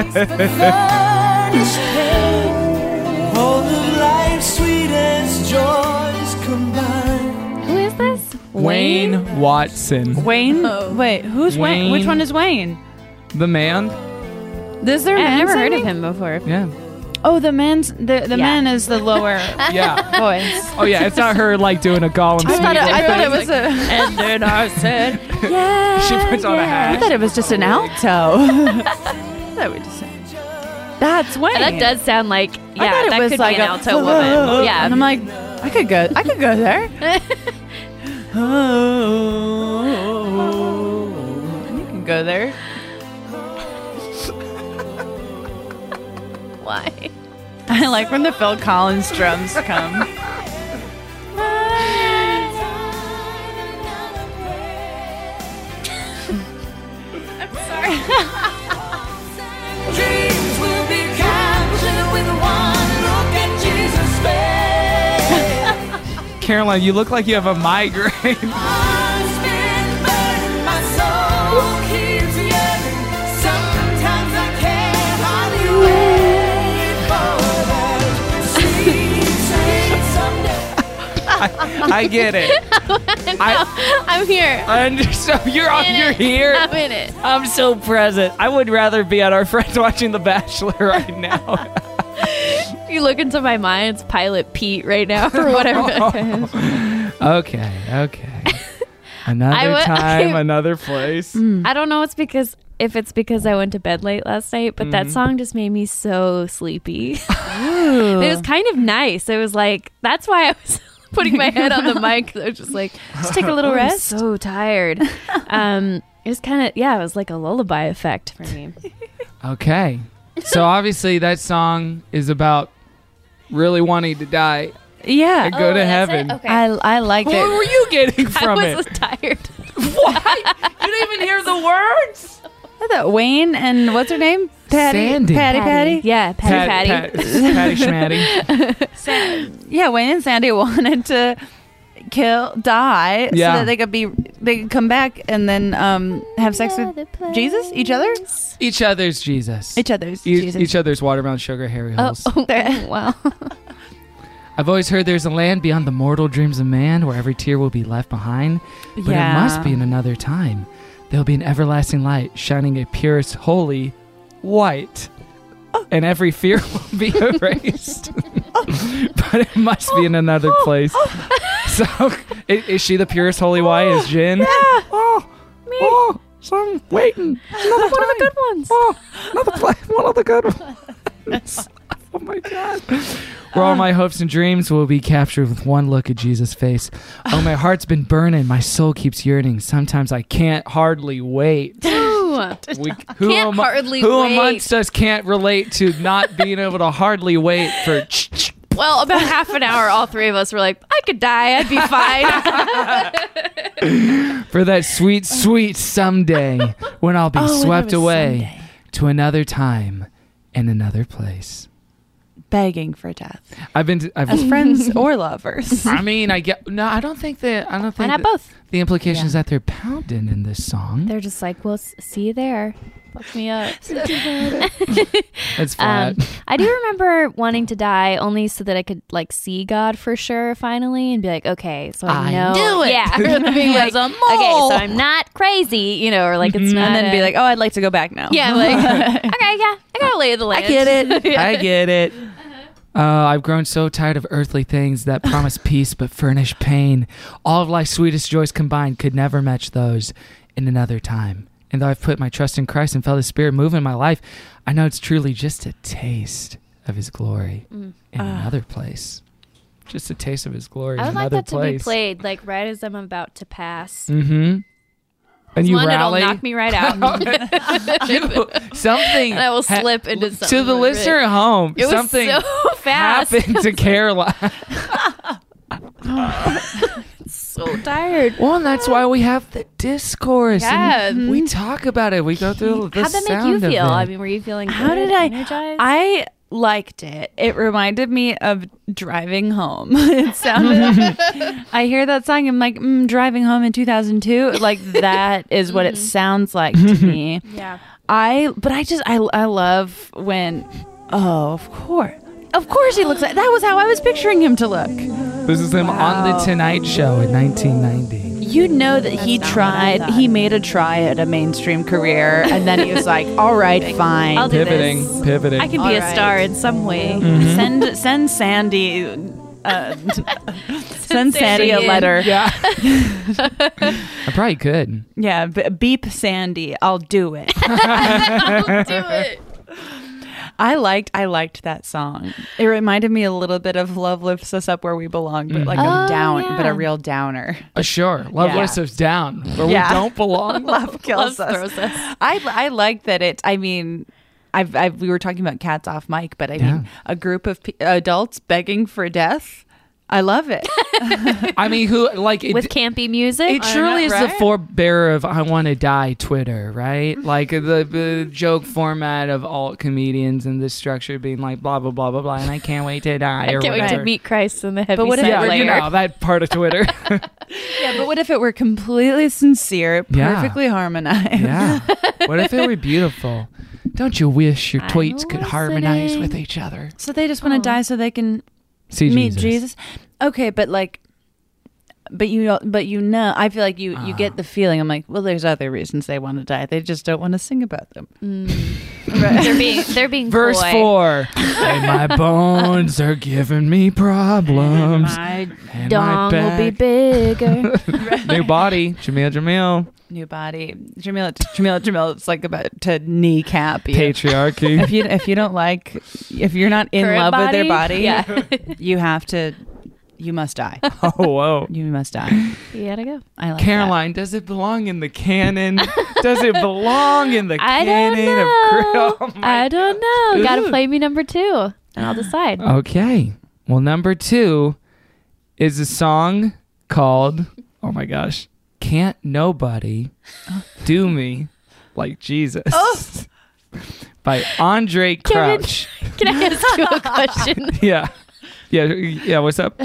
Speaker 3: All of life's sweetest joys combined.
Speaker 6: Who is this?
Speaker 4: Wayne Watson.
Speaker 5: Wayne? Wait, who's Wayne? Which one is Wayne?
Speaker 4: The man?
Speaker 5: Is there a
Speaker 6: I've
Speaker 5: man
Speaker 6: never heard
Speaker 5: singing?
Speaker 6: of him before.
Speaker 4: Yeah.
Speaker 5: Oh, the man's the man is the lower
Speaker 4: Yeah.
Speaker 5: voice.
Speaker 4: Oh, yeah. It's not her like doing a Gollum
Speaker 5: I thought
Speaker 4: speech.
Speaker 5: it was a.
Speaker 6: And then I said, yeah.
Speaker 4: She puts on a
Speaker 5: I
Speaker 4: hat.
Speaker 5: thought it was just an alto. That would just. That's Wayne.
Speaker 6: And that does sound like,
Speaker 5: I
Speaker 6: yeah,
Speaker 5: thought it
Speaker 6: that
Speaker 5: was
Speaker 6: could
Speaker 5: like
Speaker 6: be an
Speaker 5: a-
Speaker 6: alto woman. Yeah.
Speaker 5: And I'm like, I could go there. You can go there.
Speaker 6: Why?
Speaker 5: I like when the Phil Collins drums come.
Speaker 3: Dreams will be captured with one look at Jesus' face.
Speaker 4: Caroline, you look like you have a migraine.
Speaker 3: Heart's been burning, my soul keeps yearning. Sometimes I can't hardly wait for that sweet someday.
Speaker 4: I get it.
Speaker 6: I'm here.
Speaker 4: So you're here.
Speaker 6: I'm in it.
Speaker 4: I'm so present. I would rather be at our friends watching The Bachelor right now.
Speaker 6: You look into my mind, it's Pilot Pete right now, or whatever it is.
Speaker 4: Okay. Another time, another place.
Speaker 6: I don't know if it's because I went to bed late last night, but that song just made me so sleepy. It was kind of nice. It was like, that's why I was putting my head on the mic. I was just like, just take a little rest. I'm so tired. It was kind of, it was like a lullaby effect for me.
Speaker 4: Okay. So obviously that song is about really wanting to die
Speaker 5: Yeah.
Speaker 4: and go to heaven.
Speaker 6: Okay.
Speaker 5: I liked
Speaker 4: What
Speaker 5: it.
Speaker 4: were you getting
Speaker 6: I
Speaker 4: from
Speaker 6: was
Speaker 4: it?
Speaker 6: tired.
Speaker 4: What? You didn't even hear the words?
Speaker 5: I thought Wayne and what's her name?
Speaker 4: Sandy.
Speaker 5: Patty.
Speaker 6: Yeah, Patty.
Speaker 4: Patty Schmatty.
Speaker 5: Yeah, Wayne and Sandy wanted to die
Speaker 4: Yeah.
Speaker 5: so that they could come back and then have sex with Jesus, each other,
Speaker 4: Each other's Jesus.
Speaker 5: each other's Jesus.
Speaker 4: Each other's watermelon sugar Harry holes.
Speaker 6: Wow.
Speaker 4: I've always heard there's a land beyond the mortal dreams of man where every tear will be left behind. But
Speaker 5: Yeah.
Speaker 4: it must be in another time. There'll be an everlasting light shining a purest, holy white. And every fear will be erased. But it must be in another place. So, is she the purest, holy white? Is Jen?
Speaker 5: Yeah.
Speaker 4: Oh, so I'm waiting. Another
Speaker 6: One of the good ones.
Speaker 4: Oh, another play. One of the good ones. Oh my God. Where all my hopes and dreams will be captured with one look at Jesus' face. Oh, my heart's been burning. My soul keeps yearning. Sometimes I can't hardly wait.
Speaker 6: Can't hardly
Speaker 4: who
Speaker 6: wait.
Speaker 4: amongst us can't relate to not being able to hardly wait for
Speaker 6: Well, about half an hour, all three of us were like, I could die. I'd be fine.
Speaker 4: for that sweet, sweet someday when I'll be swept away to another time and another place.
Speaker 5: Begging for death
Speaker 4: I've
Speaker 5: as friends or lovers.
Speaker 4: I mean, I don't think
Speaker 6: Why not
Speaker 4: that
Speaker 6: both?
Speaker 4: the implication is that they're pounding in this song.
Speaker 6: They're just like, well, see you there. Fuck me up.
Speaker 4: It's flat.
Speaker 6: I do remember wanting to die only so that I could like see God for sure finally and be like, okay, so I know.
Speaker 5: knew it.
Speaker 6: Yeah. Being like, okay, so I'm not crazy, or like it's not.
Speaker 5: And then be like, oh, I'd like to go back now.
Speaker 6: yeah, like, okay, yeah, I gotta lay the land.
Speaker 5: I get it.
Speaker 4: I get it. I've grown so tired of earthly things that promise peace but furnish pain. All of life's sweetest joys combined could never match those in another time. And though I've put my trust in Christ and felt His Spirit move in my life, I know it's truly just a taste of His glory in another place. Just a taste of His glory in
Speaker 6: I would like
Speaker 4: another
Speaker 6: that
Speaker 4: place.
Speaker 6: to be played like right as I'm about to pass.
Speaker 4: Mm-hmm. And you
Speaker 6: One,
Speaker 4: rally.
Speaker 6: it'll knock me right out.
Speaker 4: Something
Speaker 6: And I will slip into something.
Speaker 4: to the
Speaker 6: really
Speaker 4: listener at home.
Speaker 6: It was
Speaker 4: something
Speaker 6: so fast.
Speaker 4: happened to Caroline.
Speaker 6: So tired.
Speaker 4: Well, and that's why we have the discourse.
Speaker 6: Yeah.
Speaker 4: And we talk about it. We go through the
Speaker 6: How'd that make
Speaker 4: sound
Speaker 6: you
Speaker 4: of
Speaker 6: feel?
Speaker 4: it.
Speaker 6: I mean, were you feeling
Speaker 5: How
Speaker 6: good,
Speaker 5: did I?
Speaker 6: energized?
Speaker 5: I liked it. It reminded me of driving home. It sounded. I hear that song. I'm like, driving home in 2002. Like that is what it sounds like to me.
Speaker 6: Yeah.
Speaker 5: I love when. Oh, of course he looks like that. Was how I was picturing him to look.
Speaker 4: This is him on The Tonight Show in 1990.
Speaker 5: You know that he tried. He made a try at a mainstream career, and then he was like, "All right, fine."
Speaker 6: I'll do
Speaker 4: Pivoting.
Speaker 6: I can be a star in some way.
Speaker 5: Send Sandy. Send Sandy a letter.
Speaker 4: Yeah. I probably could.
Speaker 5: Yeah, beep Sandy. I'll do it.
Speaker 6: I'll do it.
Speaker 5: I liked that song. It reminded me a little bit of "Love Lifts Us Up Where We Belong," but like a real downer.
Speaker 4: Sure. Love lifts us down where we don't belong.
Speaker 5: Love kills us.
Speaker 6: Throws us.
Speaker 5: I like that it. I mean, we were talking about cats off mic, but I mean, a group of adults begging for death. I love it.
Speaker 4: I mean, who like it,
Speaker 6: with campy music?
Speaker 4: It truly is the forebearer of "I Want to Die" Twitter, right? Like the joke format of alt comedians and the structure being like blah blah blah blah blah, and I can't wait to die.
Speaker 6: I can't wait to meet Christ in the heavy
Speaker 4: layer. You know that part of Twitter.
Speaker 5: Yeah, but what if it were completely sincere, perfectly harmonized?
Speaker 4: Yeah. What if it were beautiful? Don't you wish your tweets could harmonize with each other?
Speaker 5: So they just want to die so they can meet Jesus. Okay, but like, but you know, I feel like you get the feeling. I'm like, well, there's other reasons they want to die. They just don't want to sing about them.
Speaker 6: Right. They're being
Speaker 4: Verse
Speaker 6: coy.
Speaker 4: 4. And my bones are giving me problems.
Speaker 6: My dong will be bigger.
Speaker 4: New body, Jamil.
Speaker 5: New body, Jamil. It's like about to kneecap you.
Speaker 4: Patriarchy.
Speaker 5: If you don't like, if you're not in
Speaker 6: Current
Speaker 5: love with their body,
Speaker 6: yeah.
Speaker 5: you must die.
Speaker 4: Oh, whoa.
Speaker 5: You must die.
Speaker 6: You gotta go.
Speaker 5: I like
Speaker 4: Caroline, does it belong in the canon? Does it belong in the canon of
Speaker 6: Oh I don't know. Gotta play me number 2 and I'll decide.
Speaker 4: Okay. Well, number 2 is a song called, oh my gosh, Can't Nobody Do Me Like Jesus by Andre Crouch.
Speaker 6: Can I ask you a question?
Speaker 4: Yeah, what's up?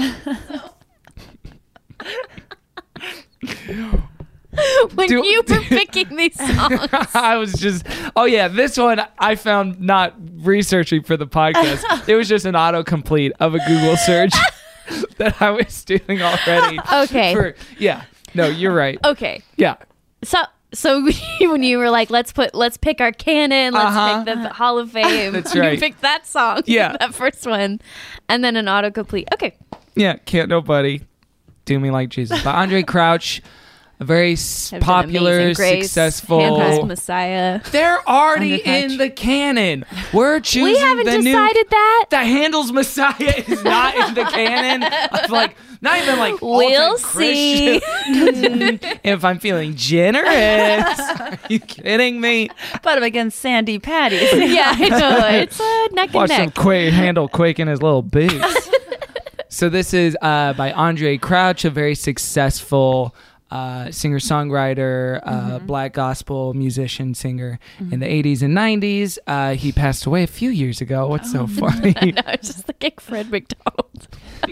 Speaker 6: When you were picking these songs.
Speaker 4: I was just, this one I found not researching for the podcast. It was just an autocomplete of a Google search that I was doing already.
Speaker 6: Okay.
Speaker 4: No, you're right.
Speaker 6: Okay.
Speaker 4: Yeah.
Speaker 6: So when you were like, let's pick our canon, let's pick the Hall of Fame.
Speaker 4: That's right.
Speaker 6: You picked that song.
Speaker 4: Yeah.
Speaker 6: That first one. And then an autocomplete. Okay.
Speaker 4: Yeah, Can't Nobody Do Me Like Jesus by Andre Crouch. A very popular, successful
Speaker 6: Handle's Messiah.
Speaker 4: They're already in the canon. We're choosing
Speaker 6: We haven't decided that.
Speaker 4: The Handel's Messiah is not in the canon. Of like, not even like
Speaker 6: we'll see.
Speaker 4: If I'm feeling generous. Are you kidding me?
Speaker 5: But against Sandy Patty.
Speaker 6: Yeah, I know. It's neck
Speaker 4: Watch
Speaker 6: and neck.
Speaker 4: some Handel quaking his little boots. So this is by Andre Crouch, a very successful singer-songwriter, black gospel musician, singer in the 80s and 90s. He passed away a few years ago. What's so funny?
Speaker 6: I know, it's just thinking Fred McDonald.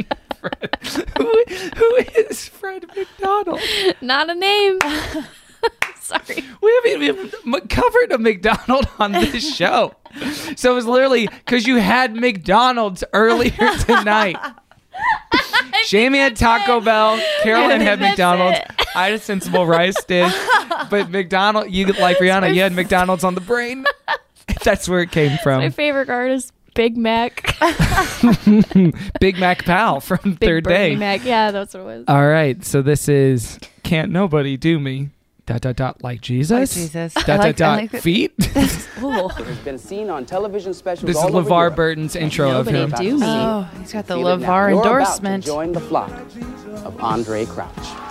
Speaker 4: Who is Fred McDonald?
Speaker 6: Not a name. Sorry.
Speaker 4: We haven't even covered a McDonald on this show. So it was literally because you had McDonald's earlier tonight. Jamie had Taco Bell. Carolyn had McDonald's. I had a Sensible Rice dish. But McDonald's, you like Rihanna, you had McDonald's on the brain. That's where it came from.
Speaker 6: My favorite artist, Big Mac.
Speaker 4: Big Mac Pal from
Speaker 6: Big
Speaker 4: Third
Speaker 6: Bernie
Speaker 4: Day.
Speaker 6: Mac. Yeah, that's what it was.
Speaker 4: All right. So this is Can't Nobody Do Me. ... like Jesus.
Speaker 5: Like Jesus.
Speaker 4: Feet.
Speaker 11: Has been seen on television specials.
Speaker 4: This is LeVar Burton's intro of him.
Speaker 6: Do me.
Speaker 5: Oh, he's got the LeVar endorsement.
Speaker 11: You're about to join the flock of Andre Crouch.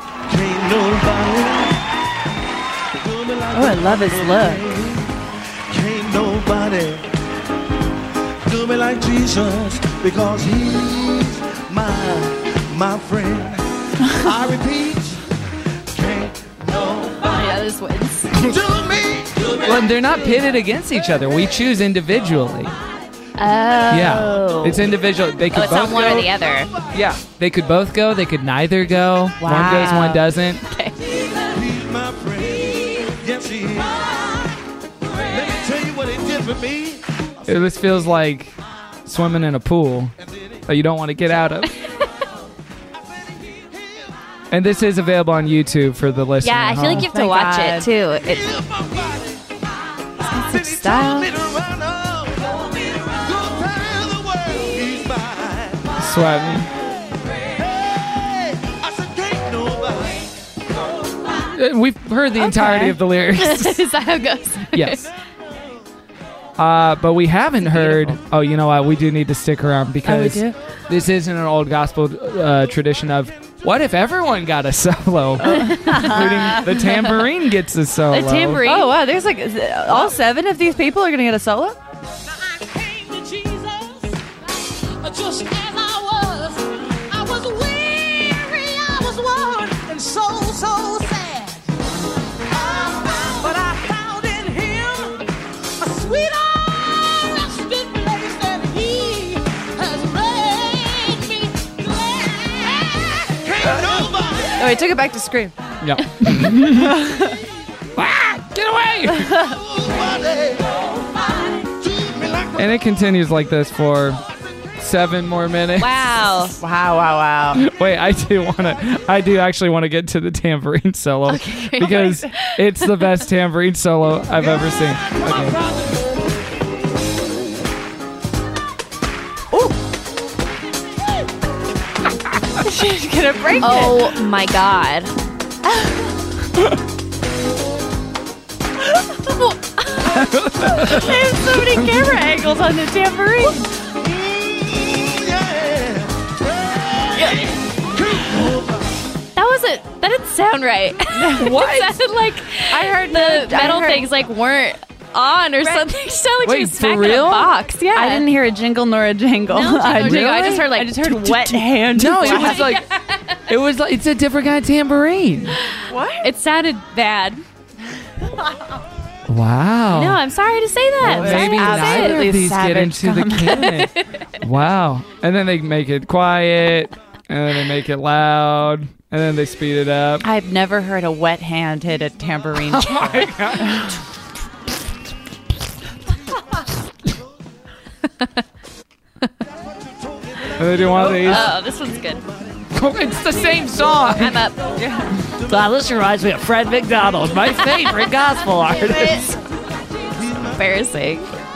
Speaker 5: Oh, I love his look.
Speaker 3: Can't nobody do me like Jesus, because he's my friend. I repeat, can't nobody
Speaker 6: Yeah, this wins.
Speaker 3: do me.
Speaker 4: Well, they're not pitted against each other. We choose individually. Yeah, it's individual. They could
Speaker 6: it's
Speaker 4: both
Speaker 6: not one
Speaker 4: go.
Speaker 6: or the other.
Speaker 4: Yeah, they could both go. They could neither go.
Speaker 5: Wow.
Speaker 4: One goes, one doesn't.
Speaker 6: Okay.
Speaker 3: He's my friend. Yes, he is. Let me tell you what he did for me.
Speaker 4: This feels like swimming in a pool that you don't want to get out of. And this is available on YouTube for the listener.
Speaker 6: Yeah, I feel like you have to
Speaker 5: my
Speaker 6: watch
Speaker 5: God.
Speaker 6: it too.
Speaker 5: Such style.
Speaker 4: Sweating. We've heard the entirety of the lyrics.
Speaker 6: Is that how it goes?
Speaker 4: Yes. But we haven't heard. Oh, you know what? We do need to stick around because
Speaker 5: do?
Speaker 4: this isn't an old gospel tradition of what if everyone got a solo, including the tambourine gets a solo.
Speaker 6: The tambourine.
Speaker 5: Oh wow, there's like all 7 of these people are gonna get a solo.
Speaker 3: I came to Jesus just as I was weary, I was worn, and so sad. But I found in him a sweeter resting place than he has made me glad. Can't nobody.
Speaker 5: Oh, he took it back to Scream.
Speaker 4: Yep. Get away! And it continues like this for 7 more minutes.
Speaker 6: Wow.
Speaker 5: Wow.
Speaker 4: Wait, I do actually want to get to the tambourine solo because it's the best tambourine solo I've ever seen. Okay.
Speaker 5: She's gonna break it.
Speaker 6: Oh my God.
Speaker 5: There's so many camera angles on the tambourine.
Speaker 6: That didn't sound right.
Speaker 5: What?
Speaker 6: It sounded like
Speaker 5: I heard
Speaker 6: the metal things like weren't on or something. It sounded like
Speaker 4: Wait,
Speaker 6: she was
Speaker 4: for
Speaker 6: smacking
Speaker 4: real?
Speaker 6: a box. Yeah.
Speaker 5: I didn't hear a jingle nor a jangle.
Speaker 6: No jingle
Speaker 5: I
Speaker 6: nor jingle. I just heard, like,
Speaker 5: I just heard wet hand.
Speaker 4: No, it was like it's a different kind of tambourine.
Speaker 6: It sounded bad.
Speaker 4: Wow.
Speaker 6: No, I'm sorry to say that. I'm sorry
Speaker 4: Maybe
Speaker 6: to say
Speaker 4: neither
Speaker 6: it.
Speaker 4: of these get
Speaker 5: savage
Speaker 4: into the canon. Wow. And then they make it quiet, and then they make it loud, and then they speed it up.
Speaker 5: I've never heard a wet hand hit a tambourine.
Speaker 4: Oh my God. And they do one of these.
Speaker 6: Oh, this one's good.
Speaker 4: It's the same song.
Speaker 6: I'm up.
Speaker 4: This reminds me of Fred McDonald, my favorite gospel artist.
Speaker 6: Embarrassing.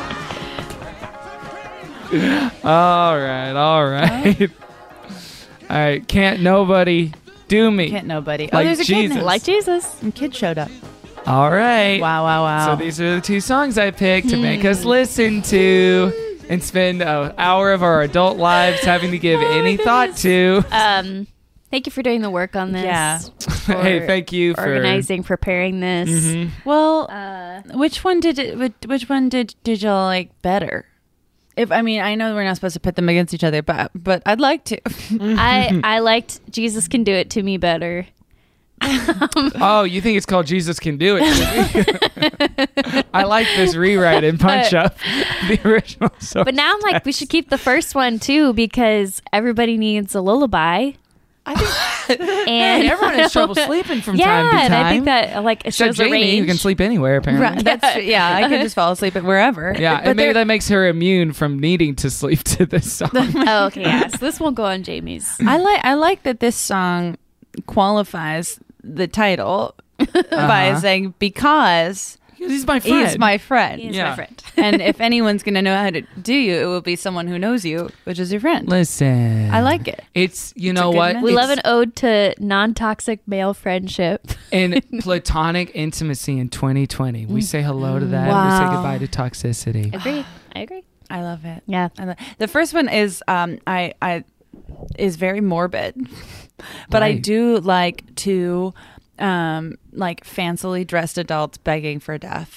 Speaker 4: All right. All right. Can't nobody do me.
Speaker 5: Can't nobody.
Speaker 4: Like
Speaker 5: there's a kid
Speaker 4: Jesus.
Speaker 5: now.
Speaker 6: Like Jesus.
Speaker 5: Some kid showed up.
Speaker 4: All right.
Speaker 5: Wow.
Speaker 4: So these are the 2 songs I picked to make us listen to and spend an hour of our adult lives having to give any thought to.
Speaker 6: Thank you for doing the work on this.
Speaker 5: Yeah.
Speaker 4: Hey, thank you for
Speaker 6: organizing, preparing this.
Speaker 4: Mhm.
Speaker 5: Well, which one did you like better? I know we're not supposed to pit them against each other, but I'd like to.
Speaker 6: I liked Jesus Can Do It to me better.
Speaker 4: Oh, you think it's called Jesus Can Do It? I like this rewrite and punch up the original song.
Speaker 6: But now I'm like, we should keep the first one too because everybody needs a lullaby. And
Speaker 4: Hey, everyone has trouble sleeping from time to time.
Speaker 6: and I think that like it
Speaker 4: Except
Speaker 6: shows a
Speaker 4: Jamie,
Speaker 6: range.
Speaker 4: who can sleep anywhere apparently.
Speaker 5: Right, that's true. Yeah, I could just fall asleep at wherever.
Speaker 4: Yeah,
Speaker 5: but
Speaker 4: and maybe that makes her immune from needing to sleep to this song.
Speaker 6: Oh, okay, yeah. So this won't go on Jamie's.
Speaker 5: I like that this song qualifies the title by saying because
Speaker 4: he's my friend.
Speaker 5: He's my friend.
Speaker 6: He is my friend.
Speaker 5: And if anyone's going to know how to do you, it will be someone who knows you, which is your friend.
Speaker 4: Listen,
Speaker 5: I like it.
Speaker 4: It's
Speaker 5: a
Speaker 4: know
Speaker 5: good
Speaker 4: what
Speaker 5: message.
Speaker 6: We love an ode to non-toxic male friendship
Speaker 4: and platonic intimacy in 2020. We say hello to that. We
Speaker 5: Wow.
Speaker 4: say goodbye to toxicity.
Speaker 6: I agree.
Speaker 5: I love it.
Speaker 6: Yeah.
Speaker 5: The first one is I is very morbid, but I
Speaker 4: Right.
Speaker 5: do like to like fancily dressed adults begging for death.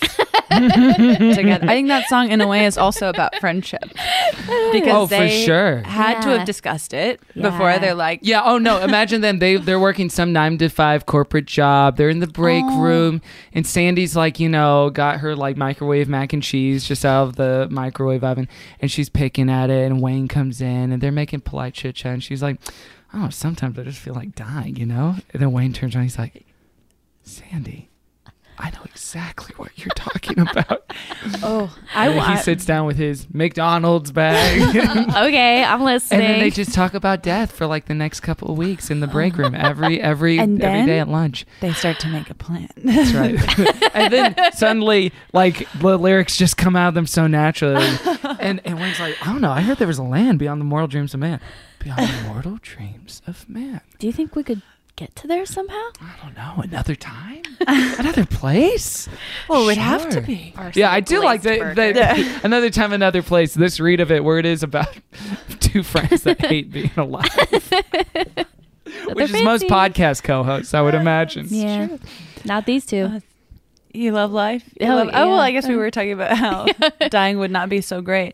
Speaker 5: together. I think that song, in a way, is also about friendship because
Speaker 4: for
Speaker 5: they
Speaker 4: sure.
Speaker 5: had to
Speaker 6: Yeah.
Speaker 5: have discussed it
Speaker 6: Yeah.
Speaker 5: before. They're like,
Speaker 4: Yeah. Oh no. Imagine them. They're working some 9 to 5 corporate job. They're in the break room, and Sandy's like, got her like microwave mac and cheese just out of the microwave oven, and she's picking at it. And Wayne comes in, and they're making polite chit chat, and she's like, "Oh, sometimes I just feel like dying, And then Wayne turns around, he's like, "Sandy, I know exactly what you're talking about."
Speaker 5: "Oh,
Speaker 4: He sits down with his McDonald's bag.
Speaker 6: Okay, I'm listening.
Speaker 4: And then they just talk about death for like the next couple of weeks in the break room every
Speaker 5: And then
Speaker 4: day at lunch.
Speaker 5: they start to make a plan."
Speaker 4: That's right. And then suddenly, like, the lyrics just come out of them so naturally. And Wayne's like, "I don't know. I heard there was a land beyond the mortal dreams of man. Beyond the mortal dreams of man."
Speaker 6: Do you think we could get to there somehow?
Speaker 4: I don't know. Another time? Another place?
Speaker 5: Well, it would have to
Speaker 4: Sure.
Speaker 5: be.
Speaker 4: Yeah, I do like that. Another time, another place. This read of it, where it is about 2 friends that hate being alive, which is most podcast co-hosts, I would imagine.
Speaker 6: Yeah. Not these two.
Speaker 5: You love life.
Speaker 6: Oh,
Speaker 5: Oh, well,
Speaker 6: yeah.
Speaker 5: I guess we were talking about how dying would not be so great.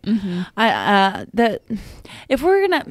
Speaker 5: If we're gonna,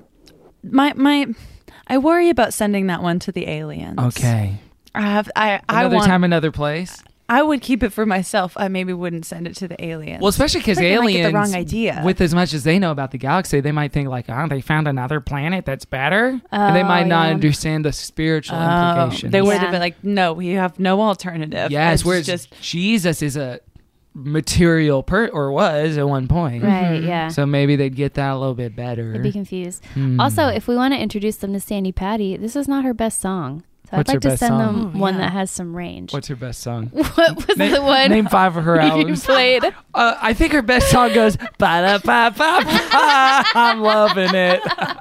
Speaker 5: I worry about sending that one to the aliens.
Speaker 4: Okay.
Speaker 5: I
Speaker 4: Another
Speaker 5: want.
Speaker 4: time, another place.
Speaker 5: I would keep it for myself. I maybe wouldn't send it to the aliens.
Speaker 4: Well, especially because
Speaker 5: Like they might get
Speaker 4: aliens,
Speaker 5: the wrong idea.
Speaker 4: with as much as they know about the galaxy, they might think like, "Oh, they found another planet that's better," and they might not understand the spiritual implications.
Speaker 5: They would
Speaker 6: Yeah.
Speaker 5: have been like, "No, we have no alternative."
Speaker 4: Yes,
Speaker 5: It's
Speaker 4: whereas
Speaker 5: just
Speaker 4: Jesus is a material or was at one point.
Speaker 6: Right, yeah.
Speaker 4: So maybe they'd get that a little bit better.
Speaker 6: They'd be confused.
Speaker 4: Hmm.
Speaker 6: Also, if we want to introduce them to Sandy Patty, this is not her best song. So
Speaker 4: What's
Speaker 6: I'd
Speaker 4: her
Speaker 6: like to
Speaker 4: best
Speaker 6: send
Speaker 4: song?
Speaker 6: them one that has some range.
Speaker 4: What's her best song?
Speaker 6: What was the one
Speaker 4: Name 5 of her
Speaker 6: you
Speaker 4: albums.
Speaker 6: played?
Speaker 4: I think her best song goes ba-da-ba-ba-ba. I'm loving it.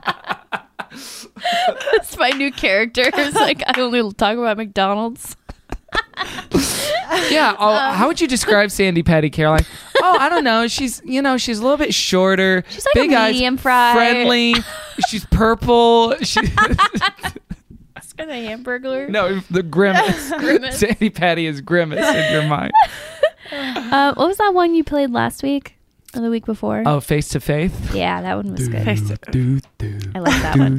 Speaker 6: It's my new character. It's like I only talk about McDonald's.
Speaker 4: Yeah. How would you describe Sandy Patty, Caroline? Oh, I don't know. She's she's a little bit shorter.
Speaker 6: She's like
Speaker 4: big
Speaker 6: a
Speaker 4: eyes,
Speaker 6: medium fry.
Speaker 4: friendly. She's purple.
Speaker 6: It's kind of Hamburglar.
Speaker 4: No, the grimace.
Speaker 6: Grimace.
Speaker 4: Sandy Patty is grimace in your mind.
Speaker 6: What was that one you played last week or the week before?
Speaker 4: Oh, Face to Faith.
Speaker 6: Yeah, that one was good.
Speaker 4: Do,
Speaker 6: I like that one.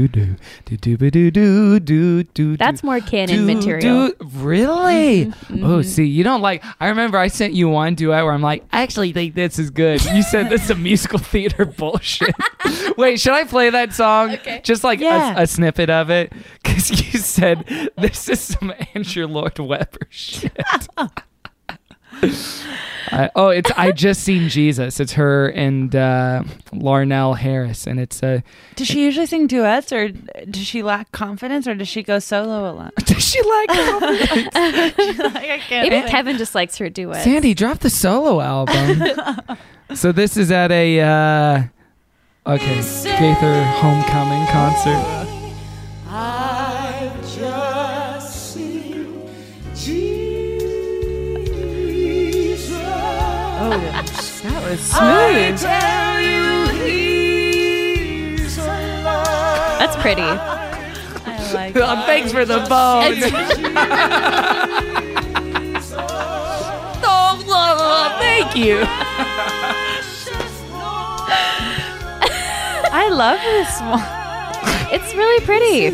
Speaker 4: do.
Speaker 6: That's more canon material.
Speaker 4: Really? Oh, see, you don't like. I remember I sent you one duet where I'm like, I actually think this is good. You said this is a musical theater bullshit. Wait, should I play that song?
Speaker 6: Okay.
Speaker 4: Just like
Speaker 5: Yeah.
Speaker 4: a snippet of it, because you said this is some Andrew Lloyd Webber shit. It's I Just Seen Jesus. It's her and Larnell Harris, and it's
Speaker 5: Does she usually sing duets, or does she lack confidence, or does she go solo a lot?
Speaker 4: does she like confidence?
Speaker 5: I can't.
Speaker 6: Maybe Kevin just likes her duets.
Speaker 4: Sandy, drop the solo album. So this is at a Gaither homecoming concert.
Speaker 3: I've just seen Jesus.
Speaker 5: Oh, that was
Speaker 3: I
Speaker 5: smooth.
Speaker 3: tell you he's alive.
Speaker 6: That's pretty.
Speaker 5: I like.
Speaker 4: Thanks for the phone. Thank you.
Speaker 5: I love this one.
Speaker 6: It's really pretty.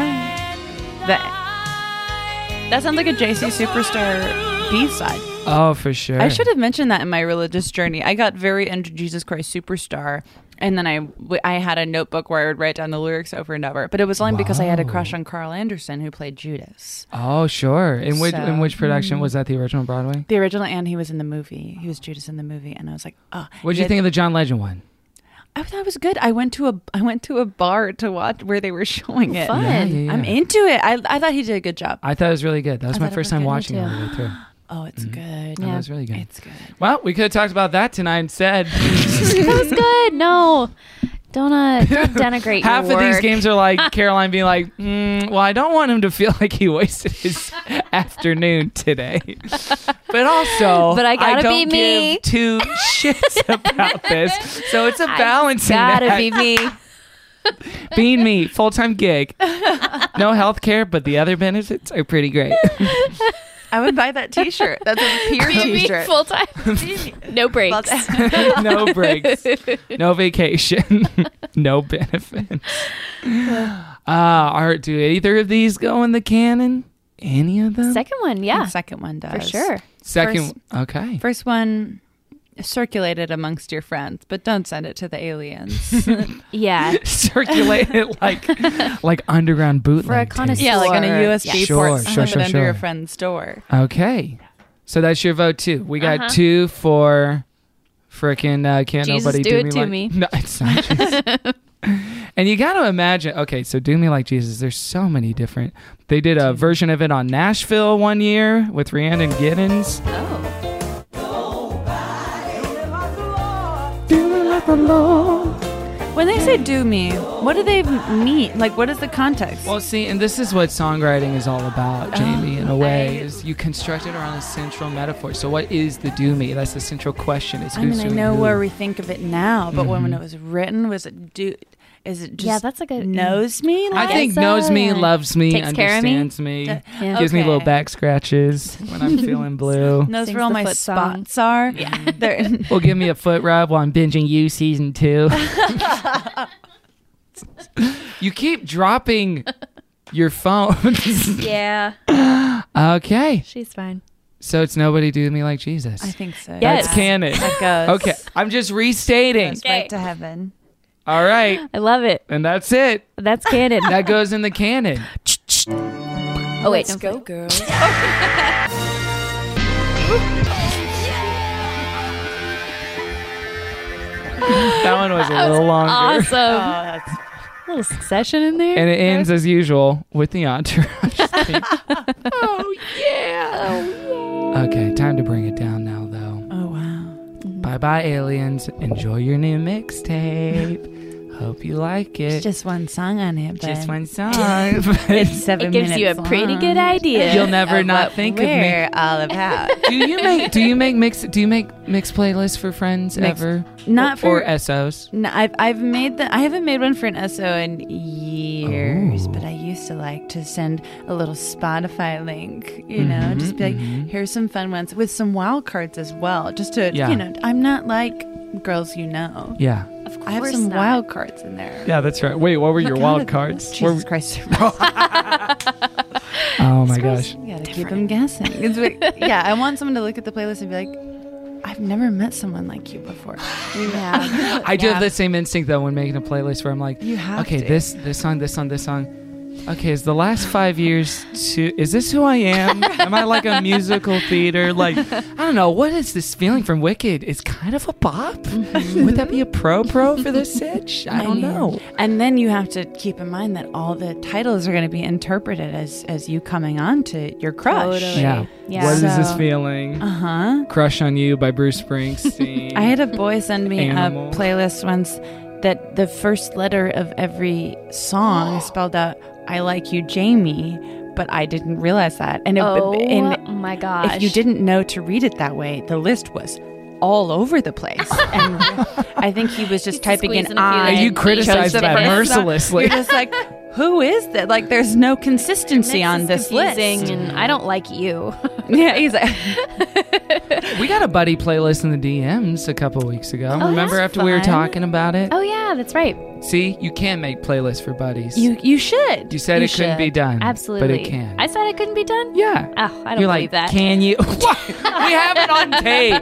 Speaker 5: That sounds like a JC Superstar B-side.
Speaker 4: Oh, for sure.
Speaker 5: I should have mentioned that in my religious journey. I got very into Jesus Christ Superstar, and then I had a notebook where I would write down the lyrics over and over. But it was only because I had a crush on Carl Anderson, who played Judas.
Speaker 4: Oh, sure. In which production
Speaker 5: mm.
Speaker 4: was that? The original Broadway?
Speaker 5: The original, and he was in the movie. He was Judas in the movie, and I was like, oh.
Speaker 4: What did you think of the John Legend one?
Speaker 5: I thought it was good. I went to a bar to watch where they were showing it.
Speaker 6: Fun.
Speaker 4: Yeah.
Speaker 5: I'm into it. I thought he did a good job.
Speaker 4: I thought it was really good. That was
Speaker 5: I
Speaker 4: my
Speaker 5: thought it
Speaker 4: first
Speaker 5: was
Speaker 4: time
Speaker 5: good.
Speaker 4: watching it
Speaker 6: Me
Speaker 4: all
Speaker 6: too.
Speaker 4: the way through.
Speaker 5: Oh, it's good.
Speaker 4: That was really good.
Speaker 5: It's good.
Speaker 4: Well, we could have talked about that tonight instead.
Speaker 6: That was good. No, don't denigrate
Speaker 4: Half
Speaker 6: your
Speaker 4: of these
Speaker 6: work.
Speaker 4: games are like Caroline being like, well, I don't want him to feel like he wasted his afternoon today. But also,
Speaker 6: But I gotta
Speaker 4: don't
Speaker 6: be me.
Speaker 4: give two shits about this. So it's a balancing
Speaker 6: Gotta
Speaker 4: act.
Speaker 6: be me.
Speaker 4: Being me, full-time gig. No health care, but the other benefits are pretty great.
Speaker 5: I would buy that T-shirt. That's a peer T-shirt.
Speaker 6: Full time. No breaks.
Speaker 4: No breaks. No vacation. No benefits. Do either of these go in the canon? Any of them?
Speaker 6: Second one, yeah.
Speaker 5: The second one does.
Speaker 6: For sure.
Speaker 4: Okay.
Speaker 5: First one, circulate it amongst your friends, but don't send it to the aliens.
Speaker 6: Yeah.
Speaker 4: Circulate it like underground bootleg.
Speaker 6: For a connoisseur.
Speaker 5: Yeah, like on a USB port.
Speaker 4: Sure,
Speaker 5: Have it under your friend's door.
Speaker 4: Okay. So that's your vote too. We got 2 for frickin' Can't
Speaker 6: Jesus,
Speaker 4: Nobody
Speaker 6: do
Speaker 4: Me
Speaker 6: it to
Speaker 4: Like...
Speaker 6: me.
Speaker 4: No, it's not Jesus. And you got to imagine, okay, so Do Me Like Jesus, there's so many different. They did a version of it on Nashville one year with Rhiannon Giddens.
Speaker 5: When they say do me, what do they mean? Like, what is the context?
Speaker 4: Well, see, and this is what songwriting is all about, Jamie, in a way, is you construct it around a central metaphor. So what is the do me? That's the central question. Is who's
Speaker 5: I
Speaker 4: doing
Speaker 5: know
Speaker 4: who.
Speaker 5: where we think of it now, but when it was written, was it do? Is it just
Speaker 6: that's like a
Speaker 5: knows me?
Speaker 4: I think knows me, loves me,
Speaker 6: Takes care of me.
Speaker 4: understands me,
Speaker 6: Yeah.
Speaker 4: gives me
Speaker 5: Okay.
Speaker 4: little back scratches when I'm feeling blue.
Speaker 5: knows
Speaker 6: Sings
Speaker 5: where all
Speaker 6: the
Speaker 5: my
Speaker 6: foot song.
Speaker 5: spots are. Yeah, they're
Speaker 4: Will give me a foot rub while I'm binging You season 2. You keep dropping your phone.
Speaker 6: Yeah.
Speaker 4: Okay.
Speaker 6: She's fine.
Speaker 4: So it's Nobody Do Me Like Jesus.
Speaker 5: I think so.
Speaker 6: Yes.
Speaker 4: That's canon.
Speaker 5: That goes.
Speaker 4: Okay. I'm just restating.
Speaker 5: Goes right to heaven.
Speaker 4: All right.
Speaker 6: I love it.
Speaker 4: And that's it.
Speaker 6: That's canon.
Speaker 4: That goes in the canon.
Speaker 6: Oh, wait.
Speaker 10: Let's go, girls.
Speaker 4: That one was a little longer.
Speaker 6: Awesome.
Speaker 5: That's
Speaker 6: A little Succession in there.
Speaker 4: And it ends as usual with the entourage theme. Oh, yeah. Okay, time to bring it down now, though.
Speaker 5: oh wow.
Speaker 4: Bye-bye, aliens. Enjoy your new mixtape. Hope you like it.
Speaker 5: It's just one song on it, but
Speaker 4: Just one song.
Speaker 5: it's 7
Speaker 6: It gives
Speaker 5: minutes
Speaker 6: you a pretty
Speaker 5: long.
Speaker 6: good idea.
Speaker 4: You'll never
Speaker 5: of
Speaker 4: not
Speaker 5: what
Speaker 4: think of me.
Speaker 5: we're all about.
Speaker 4: Do you make mix playlists for friends ever?
Speaker 5: Not for
Speaker 4: or SOs?
Speaker 5: No, I've made I haven't made one for an SO in years, but I used to like to send a little Spotify link, you know, just be like, here's some fun ones with some wild cards as well, just to,
Speaker 4: Yeah.
Speaker 5: you know, I'm not like girls, you know.
Speaker 4: Yeah.
Speaker 5: I have some wild cards in there.
Speaker 4: Yeah, that's right. Wait, what were your wild cards?
Speaker 5: Jesus Christ.
Speaker 4: Oh my gosh.
Speaker 5: You gotta keep them guessing. It's like, yeah, I want someone to look at the playlist and be like, I've never met someone like you before.
Speaker 6: Yeah.
Speaker 4: I do have the same instinct though when making a playlist where I'm like,
Speaker 5: You have
Speaker 4: okay,
Speaker 5: to.
Speaker 4: this song. Okay, is the last 5 years is this who I am? Am I like a musical theater? Like, I don't know. What is this feeling from Wicked? It's kind of a bop. Would that be a pro for this sitch? I don't know.
Speaker 5: And then you have to keep in mind that all the titles are going to be interpreted as you coming on to your crush.
Speaker 6: Totally.
Speaker 4: Yeah.
Speaker 6: Yeah.
Speaker 4: What is this
Speaker 5: So-
Speaker 4: feeling?
Speaker 5: Uh-huh.
Speaker 4: Crush on You by Bruce Springsteen.
Speaker 5: I had a boy send me
Speaker 4: Animal.
Speaker 5: a playlist once that the first letter of every song spelled out, I like you, Jamie, but I didn't realize that. And,
Speaker 6: Oh
Speaker 5: and
Speaker 6: my gosh.
Speaker 5: if you didn't know to read it that way, the list was all over the place. And I think he was just typing in
Speaker 6: squeezing a few
Speaker 5: I.
Speaker 6: in.
Speaker 4: You criticized
Speaker 5: chose the
Speaker 4: that
Speaker 5: first song.
Speaker 4: mercilessly.
Speaker 5: You're just like, who is that? Like, there's no consistency
Speaker 6: This
Speaker 5: on
Speaker 6: is
Speaker 5: this
Speaker 6: confusing,
Speaker 5: list.
Speaker 6: and I don't like you.
Speaker 5: Yeah, he's like,
Speaker 4: We got a buddy playlist in the DMs a couple weeks ago. Remember
Speaker 5: that's
Speaker 4: after we were
Speaker 5: fun.
Speaker 4: talking about it?
Speaker 6: Oh yeah, that's right.
Speaker 4: See, you can make playlists for buddies.
Speaker 5: you should.
Speaker 4: You said it couldn't be done.
Speaker 6: Absolutely.
Speaker 4: But it can.
Speaker 6: I said it couldn't be done.
Speaker 4: Yeah.
Speaker 6: Oh, I don't
Speaker 4: You're
Speaker 6: believe
Speaker 4: like,
Speaker 6: that.
Speaker 4: can you? What? We have it on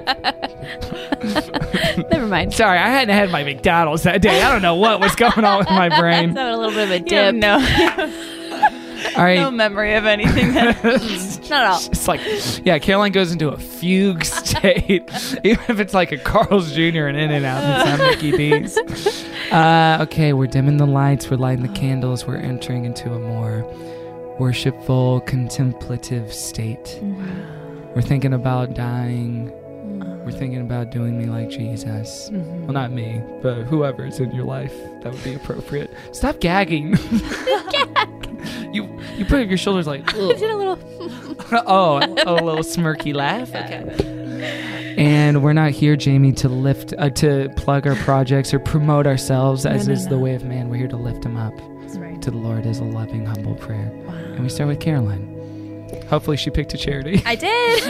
Speaker 4: tape.
Speaker 6: Never mind.
Speaker 4: Sorry, I hadn't had my McDonald's that day. I don't know what was going on with my brain.
Speaker 6: Having a little bit of a
Speaker 5: You have
Speaker 6: dip.
Speaker 4: All right.
Speaker 5: no memory of anything.
Speaker 6: Not at all.
Speaker 4: It's like, yeah, Caroline goes into a fugue state, even if it's like a Carl's Jr. and In-N-Out and some Mickey D's. Okay, we're dimming the lights, we're lighting the candles, we're entering into a more worshipful, contemplative state. We're thinking about dying. We're thinking about doing me like Jesus. Well, not me, but whoever's in your life that would be appropriate. Stop gagging. You put your shoulders like,
Speaker 6: I did a little.
Speaker 4: oh, a little smirky laugh. Okay. And we're not here, Jamie, to to plug our projects or promote ourselves, as is the way of man. We're here to lift him up
Speaker 6: That's right.
Speaker 4: to the Lord as a loving, humble prayer. And we start with Caroline. Hopefully she picked a charity.
Speaker 6: I did.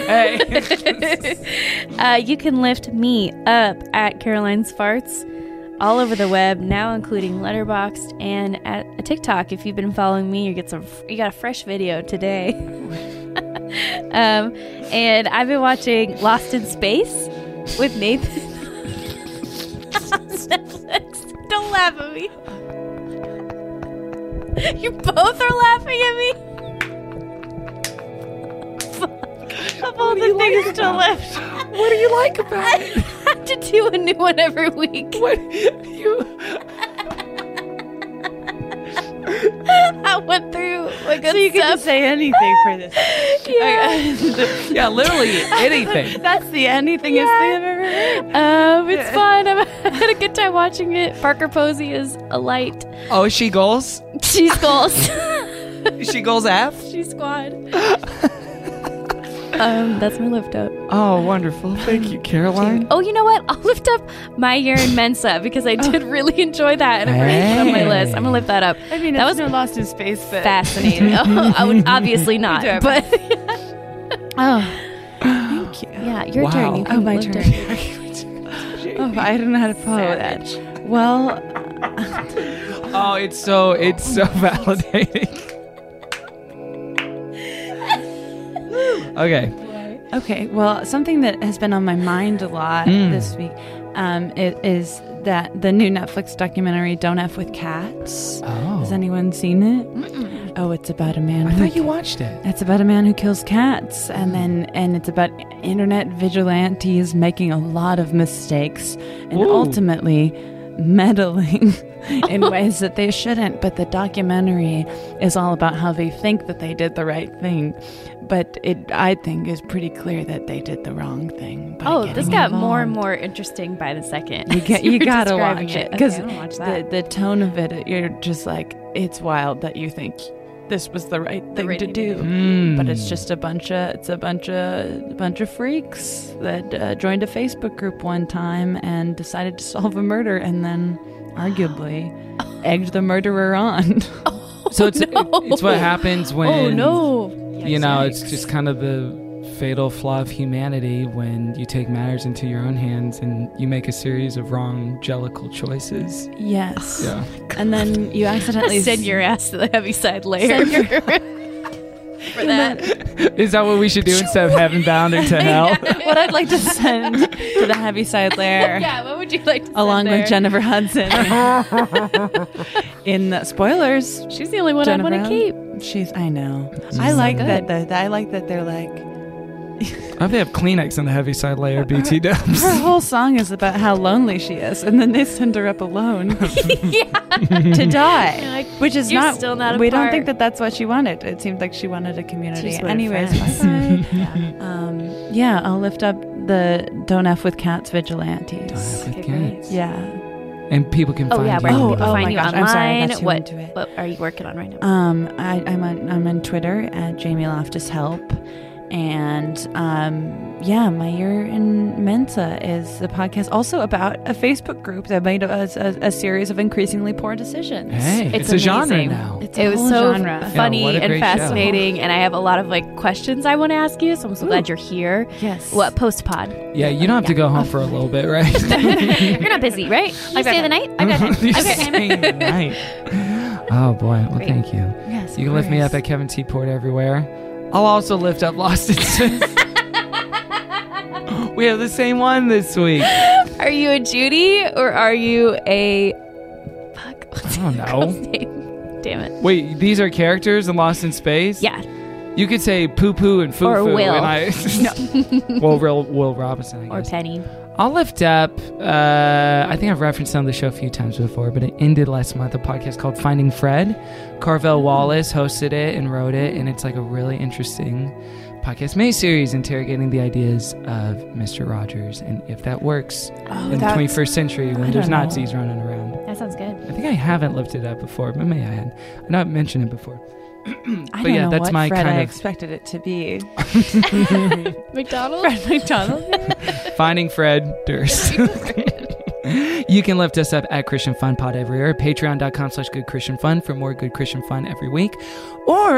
Speaker 4: Hey.
Speaker 6: You can lift me up at Caroline's Farts all over the web, now including Letterboxd and at a TikTok. If you've been following me, you got a fresh video today. And I've been watching Lost in Space with Nathan on Netflix. Don't laugh at me. You both are laughing at me. Of all the things to lift.
Speaker 4: What do you like about it?
Speaker 6: I have to do a new one every week.
Speaker 4: What you?
Speaker 6: I went through like
Speaker 5: So you can just say anything for this.
Speaker 4: Yeah, literally anything.
Speaker 5: That's the anythingest thing I've ever heard.
Speaker 6: It's fun. I had a good time watching it. Parker Posey is a light.
Speaker 4: Oh, is she goals?
Speaker 6: She's goals.
Speaker 4: Is she goals F?
Speaker 6: She's squad. That's my lift up.
Speaker 4: Oh, wonderful. Thank you, Caroline.
Speaker 6: Oh, you know what? I'll lift up My Year in Mensa because I did really enjoy that and I've already put it on my list. I'm gonna lift that up.
Speaker 5: I mean,
Speaker 6: that
Speaker 5: was
Speaker 6: was
Speaker 5: no Lost in Space, but
Speaker 6: fascinating. I would obviously not, but
Speaker 5: thank you.
Speaker 6: yeah, your
Speaker 4: Wow.
Speaker 6: turn. You
Speaker 5: Oh,
Speaker 6: can
Speaker 5: my
Speaker 6: lift
Speaker 5: turn.
Speaker 6: it.
Speaker 5: Oh, I don't know how to follow that. Well,
Speaker 4: Oh, it's so validating. Okay.
Speaker 5: Well, something that has been on my mind a lot this week is that the new Netflix documentary "Don't F with Cats."
Speaker 4: Oh.
Speaker 5: Has anyone seen it? Mm-mm. Oh, it's about a man.
Speaker 4: I thought you watched it.
Speaker 5: It's about a man who kills cats, and it's about internet vigilantes making a lot of mistakes and ultimately meddling in ways that they shouldn't. But the documentary is all about how they think that they did the right thing, but I think is pretty clear that they did the wrong thing.
Speaker 6: This got more and more interesting by the second.
Speaker 5: You gotta
Speaker 6: describing
Speaker 5: watch it
Speaker 6: Okay,
Speaker 5: because
Speaker 6: I'm gonna watch that.
Speaker 5: the tone of it, you're just like, it's wild that you think this was the right thing to do, but it's just a bunch of freaks that joined a Facebook group one time and decided to solve a murder, and then arguably egged the murderer on.
Speaker 4: So it's what happens when it's just kind of the fatal flaw of humanity when you take matters into your own hands and you make a series of wrong jellical choices.
Speaker 5: Yes.
Speaker 4: Yeah.
Speaker 5: And then you accidentally
Speaker 6: send your ass to the Heaviside layer. For that.
Speaker 4: Is that what we should do instead of heaven bound or to hell?
Speaker 5: What I'd like to send to the Heaviside lair.
Speaker 6: Yeah, what would you like to
Speaker 5: along
Speaker 6: send
Speaker 5: with Jennifer Hudson. In the spoilers,
Speaker 6: she's the only one I want to keep.
Speaker 5: I know. I like that. I like that they're like.
Speaker 4: I they have Kleenex in the Heaviside layer, BT dubs.
Speaker 5: Her whole song is about how lonely she is, and then they send her up alone to die, like, which is
Speaker 6: you're still not.
Speaker 5: We don't think that that's what she wanted. It seemed like she wanted a community. Anyways, bye. Yeah, I'll lift up the Don't F with Cats vigilantes.
Speaker 4: Don't F with Cats.
Speaker 5: Yeah.
Speaker 4: And people can find you.
Speaker 6: Where can people find you
Speaker 5: gosh,
Speaker 6: online?
Speaker 5: I'm sorry, I got too into it.
Speaker 6: What are you working on right now?
Speaker 5: I'm on Twitter at Jamie Loftus Help. And My Year in Mensa is a podcast also about a Facebook group that made a series of increasingly poor decisions.
Speaker 4: Hey, it's a genre now.
Speaker 5: It
Speaker 6: was so
Speaker 5: genre.
Speaker 6: funny
Speaker 4: and
Speaker 6: and fascinating, and I have a lot of questions I want to ask you. So I'm so glad you're here.
Speaker 5: Yes.
Speaker 6: What post pod?
Speaker 4: Yeah, you don't have to go home for a little bit, right?
Speaker 6: You're not busy, right? You stay the night. I got time.
Speaker 4: You're staying the night. Oh boy, well, thank you.
Speaker 5: Yes,
Speaker 4: you can lift me up at Kevin T. Port everywhere. I'll also lift up Lost in Space. We have the same one this week.
Speaker 6: Are you a Judy or are you a... Fuck. What's
Speaker 4: I don't
Speaker 6: that
Speaker 4: know.
Speaker 6: girl's name? Damn it.
Speaker 4: Wait, these are characters in Lost in Space?
Speaker 6: Yeah.
Speaker 4: You could say Poo Poo and Foo
Speaker 6: Or
Speaker 4: Foo.
Speaker 6: Will.
Speaker 4: Well, Will Robinson, I guess.
Speaker 6: Or Penny.
Speaker 4: I'll lift up, I think I've referenced it on the show a few times before, but it ended last month, a podcast called Finding Fred. Carvel Wallace hosted it and wrote it, and it's like a really interesting podcast mini-series interrogating the ideas of Mr. Rogers and if that works in the 21st century when there's Nazis running around.
Speaker 6: That sounds good.
Speaker 4: I think I haven't lifted it up before, but maybe I had. I know I've mentioned it before.
Speaker 5: I don't know
Speaker 4: that's
Speaker 5: what
Speaker 4: my
Speaker 5: Fred
Speaker 4: kind
Speaker 5: I
Speaker 4: of
Speaker 5: expected it to be.
Speaker 6: McDonald's?
Speaker 5: Fred McDonald?
Speaker 4: Finding Fred Durst. You can lift us up at Christian Fun Pod everywhere. Patreon.com/Good Christian Fun for more Good Christian Fun every week. Or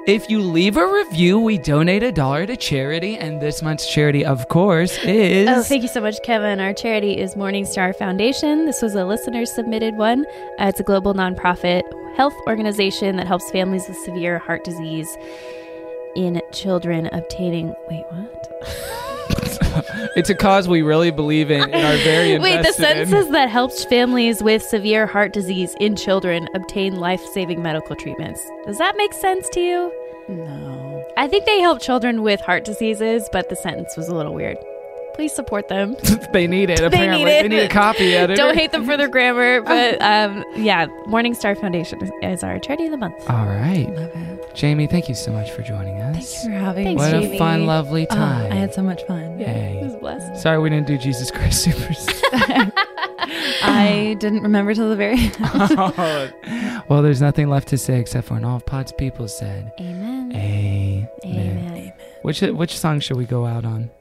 Speaker 4: If you leave a review, we donate $1 to charity, and this month's charity, of course, is...
Speaker 6: Oh, thank you so much, Kevin. Our charity is Morning Star Foundation. This was a listener-submitted one. It's a global nonprofit health organization that helps families with severe heart disease in children obtaining... Wait, what?
Speaker 4: It's a cause we really believe in and are very invested
Speaker 6: Wait, the sentence
Speaker 4: in.
Speaker 6: says that helps families with severe heart disease in children obtain life-saving medical treatments. Does that make sense to you?
Speaker 5: No.
Speaker 6: I think they help children with heart diseases, but the sentence was a little weird. Please support them.
Speaker 4: They need it, apparently. They need a copy editor.
Speaker 6: Don't hate them for their grammar, but yeah, Morning Star Foundation is our charity of the month.
Speaker 4: All right.
Speaker 5: Love it.
Speaker 4: Jamie, thank you so much for joining us.
Speaker 5: Thanks for having
Speaker 6: Thanks,
Speaker 5: me.
Speaker 4: What
Speaker 6: Jamie.
Speaker 4: a fun, lovely time.
Speaker 5: I had so much fun.
Speaker 4: Yay.
Speaker 6: It was blessed.
Speaker 4: Sorry we didn't do Jesus Christ Superstar.
Speaker 5: I didn't remember till the very end.
Speaker 4: Well, there's nothing left to say except for, and all of Pod's people said,
Speaker 6: Amen.
Speaker 4: Amen.
Speaker 6: Amen.
Speaker 4: Which song should we go out on?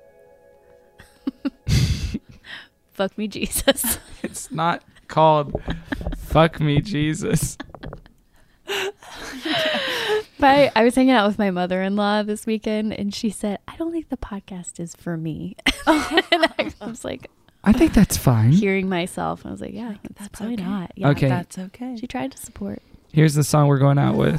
Speaker 6: Fuck me, Jesus.
Speaker 4: It's not called Fuck Me, Jesus.
Speaker 6: But I was hanging out with my mother-in-law this weekend, and she said, I don't think the podcast is for me. And I was like,
Speaker 4: I think that's fine.
Speaker 6: hearing myself. I was like, yeah, that's probably
Speaker 5: okay.
Speaker 6: not. Yeah,
Speaker 4: Okay.
Speaker 5: That's okay.
Speaker 6: She tried to support.
Speaker 4: Here's the song we're going out with.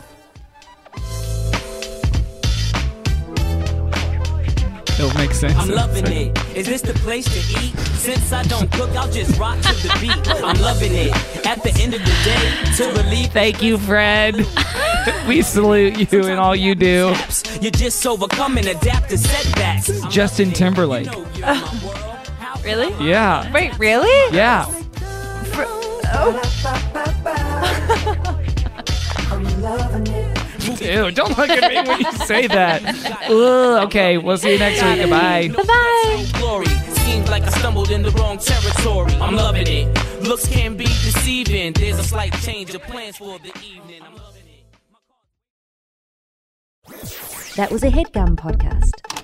Speaker 4: It'll make sense.
Speaker 12: I'm loving it. Is this the place to eat? Since I don't cook, I'll just rock to the beat. I'm loving it. At the end of the day, to relieve.
Speaker 4: Thank you, Fred. We salute you and all you do.
Speaker 12: You just overcome and adapt to setbacks.
Speaker 4: Justin Timberlake.
Speaker 6: Really?
Speaker 4: Yeah.
Speaker 5: Wait, really?
Speaker 4: Yeah. Ew, don't look at me when you say that. Ugh, okay, we'll see you next week. Goodbye.
Speaker 6: Bye-bye.
Speaker 12: Glory. Seems like I stumbled in the wrong territory. I'm loving it. Looks can be deceiving. There's a slight change of plans for the evening. I'm loving it.
Speaker 13: That was a HeadGum podcast.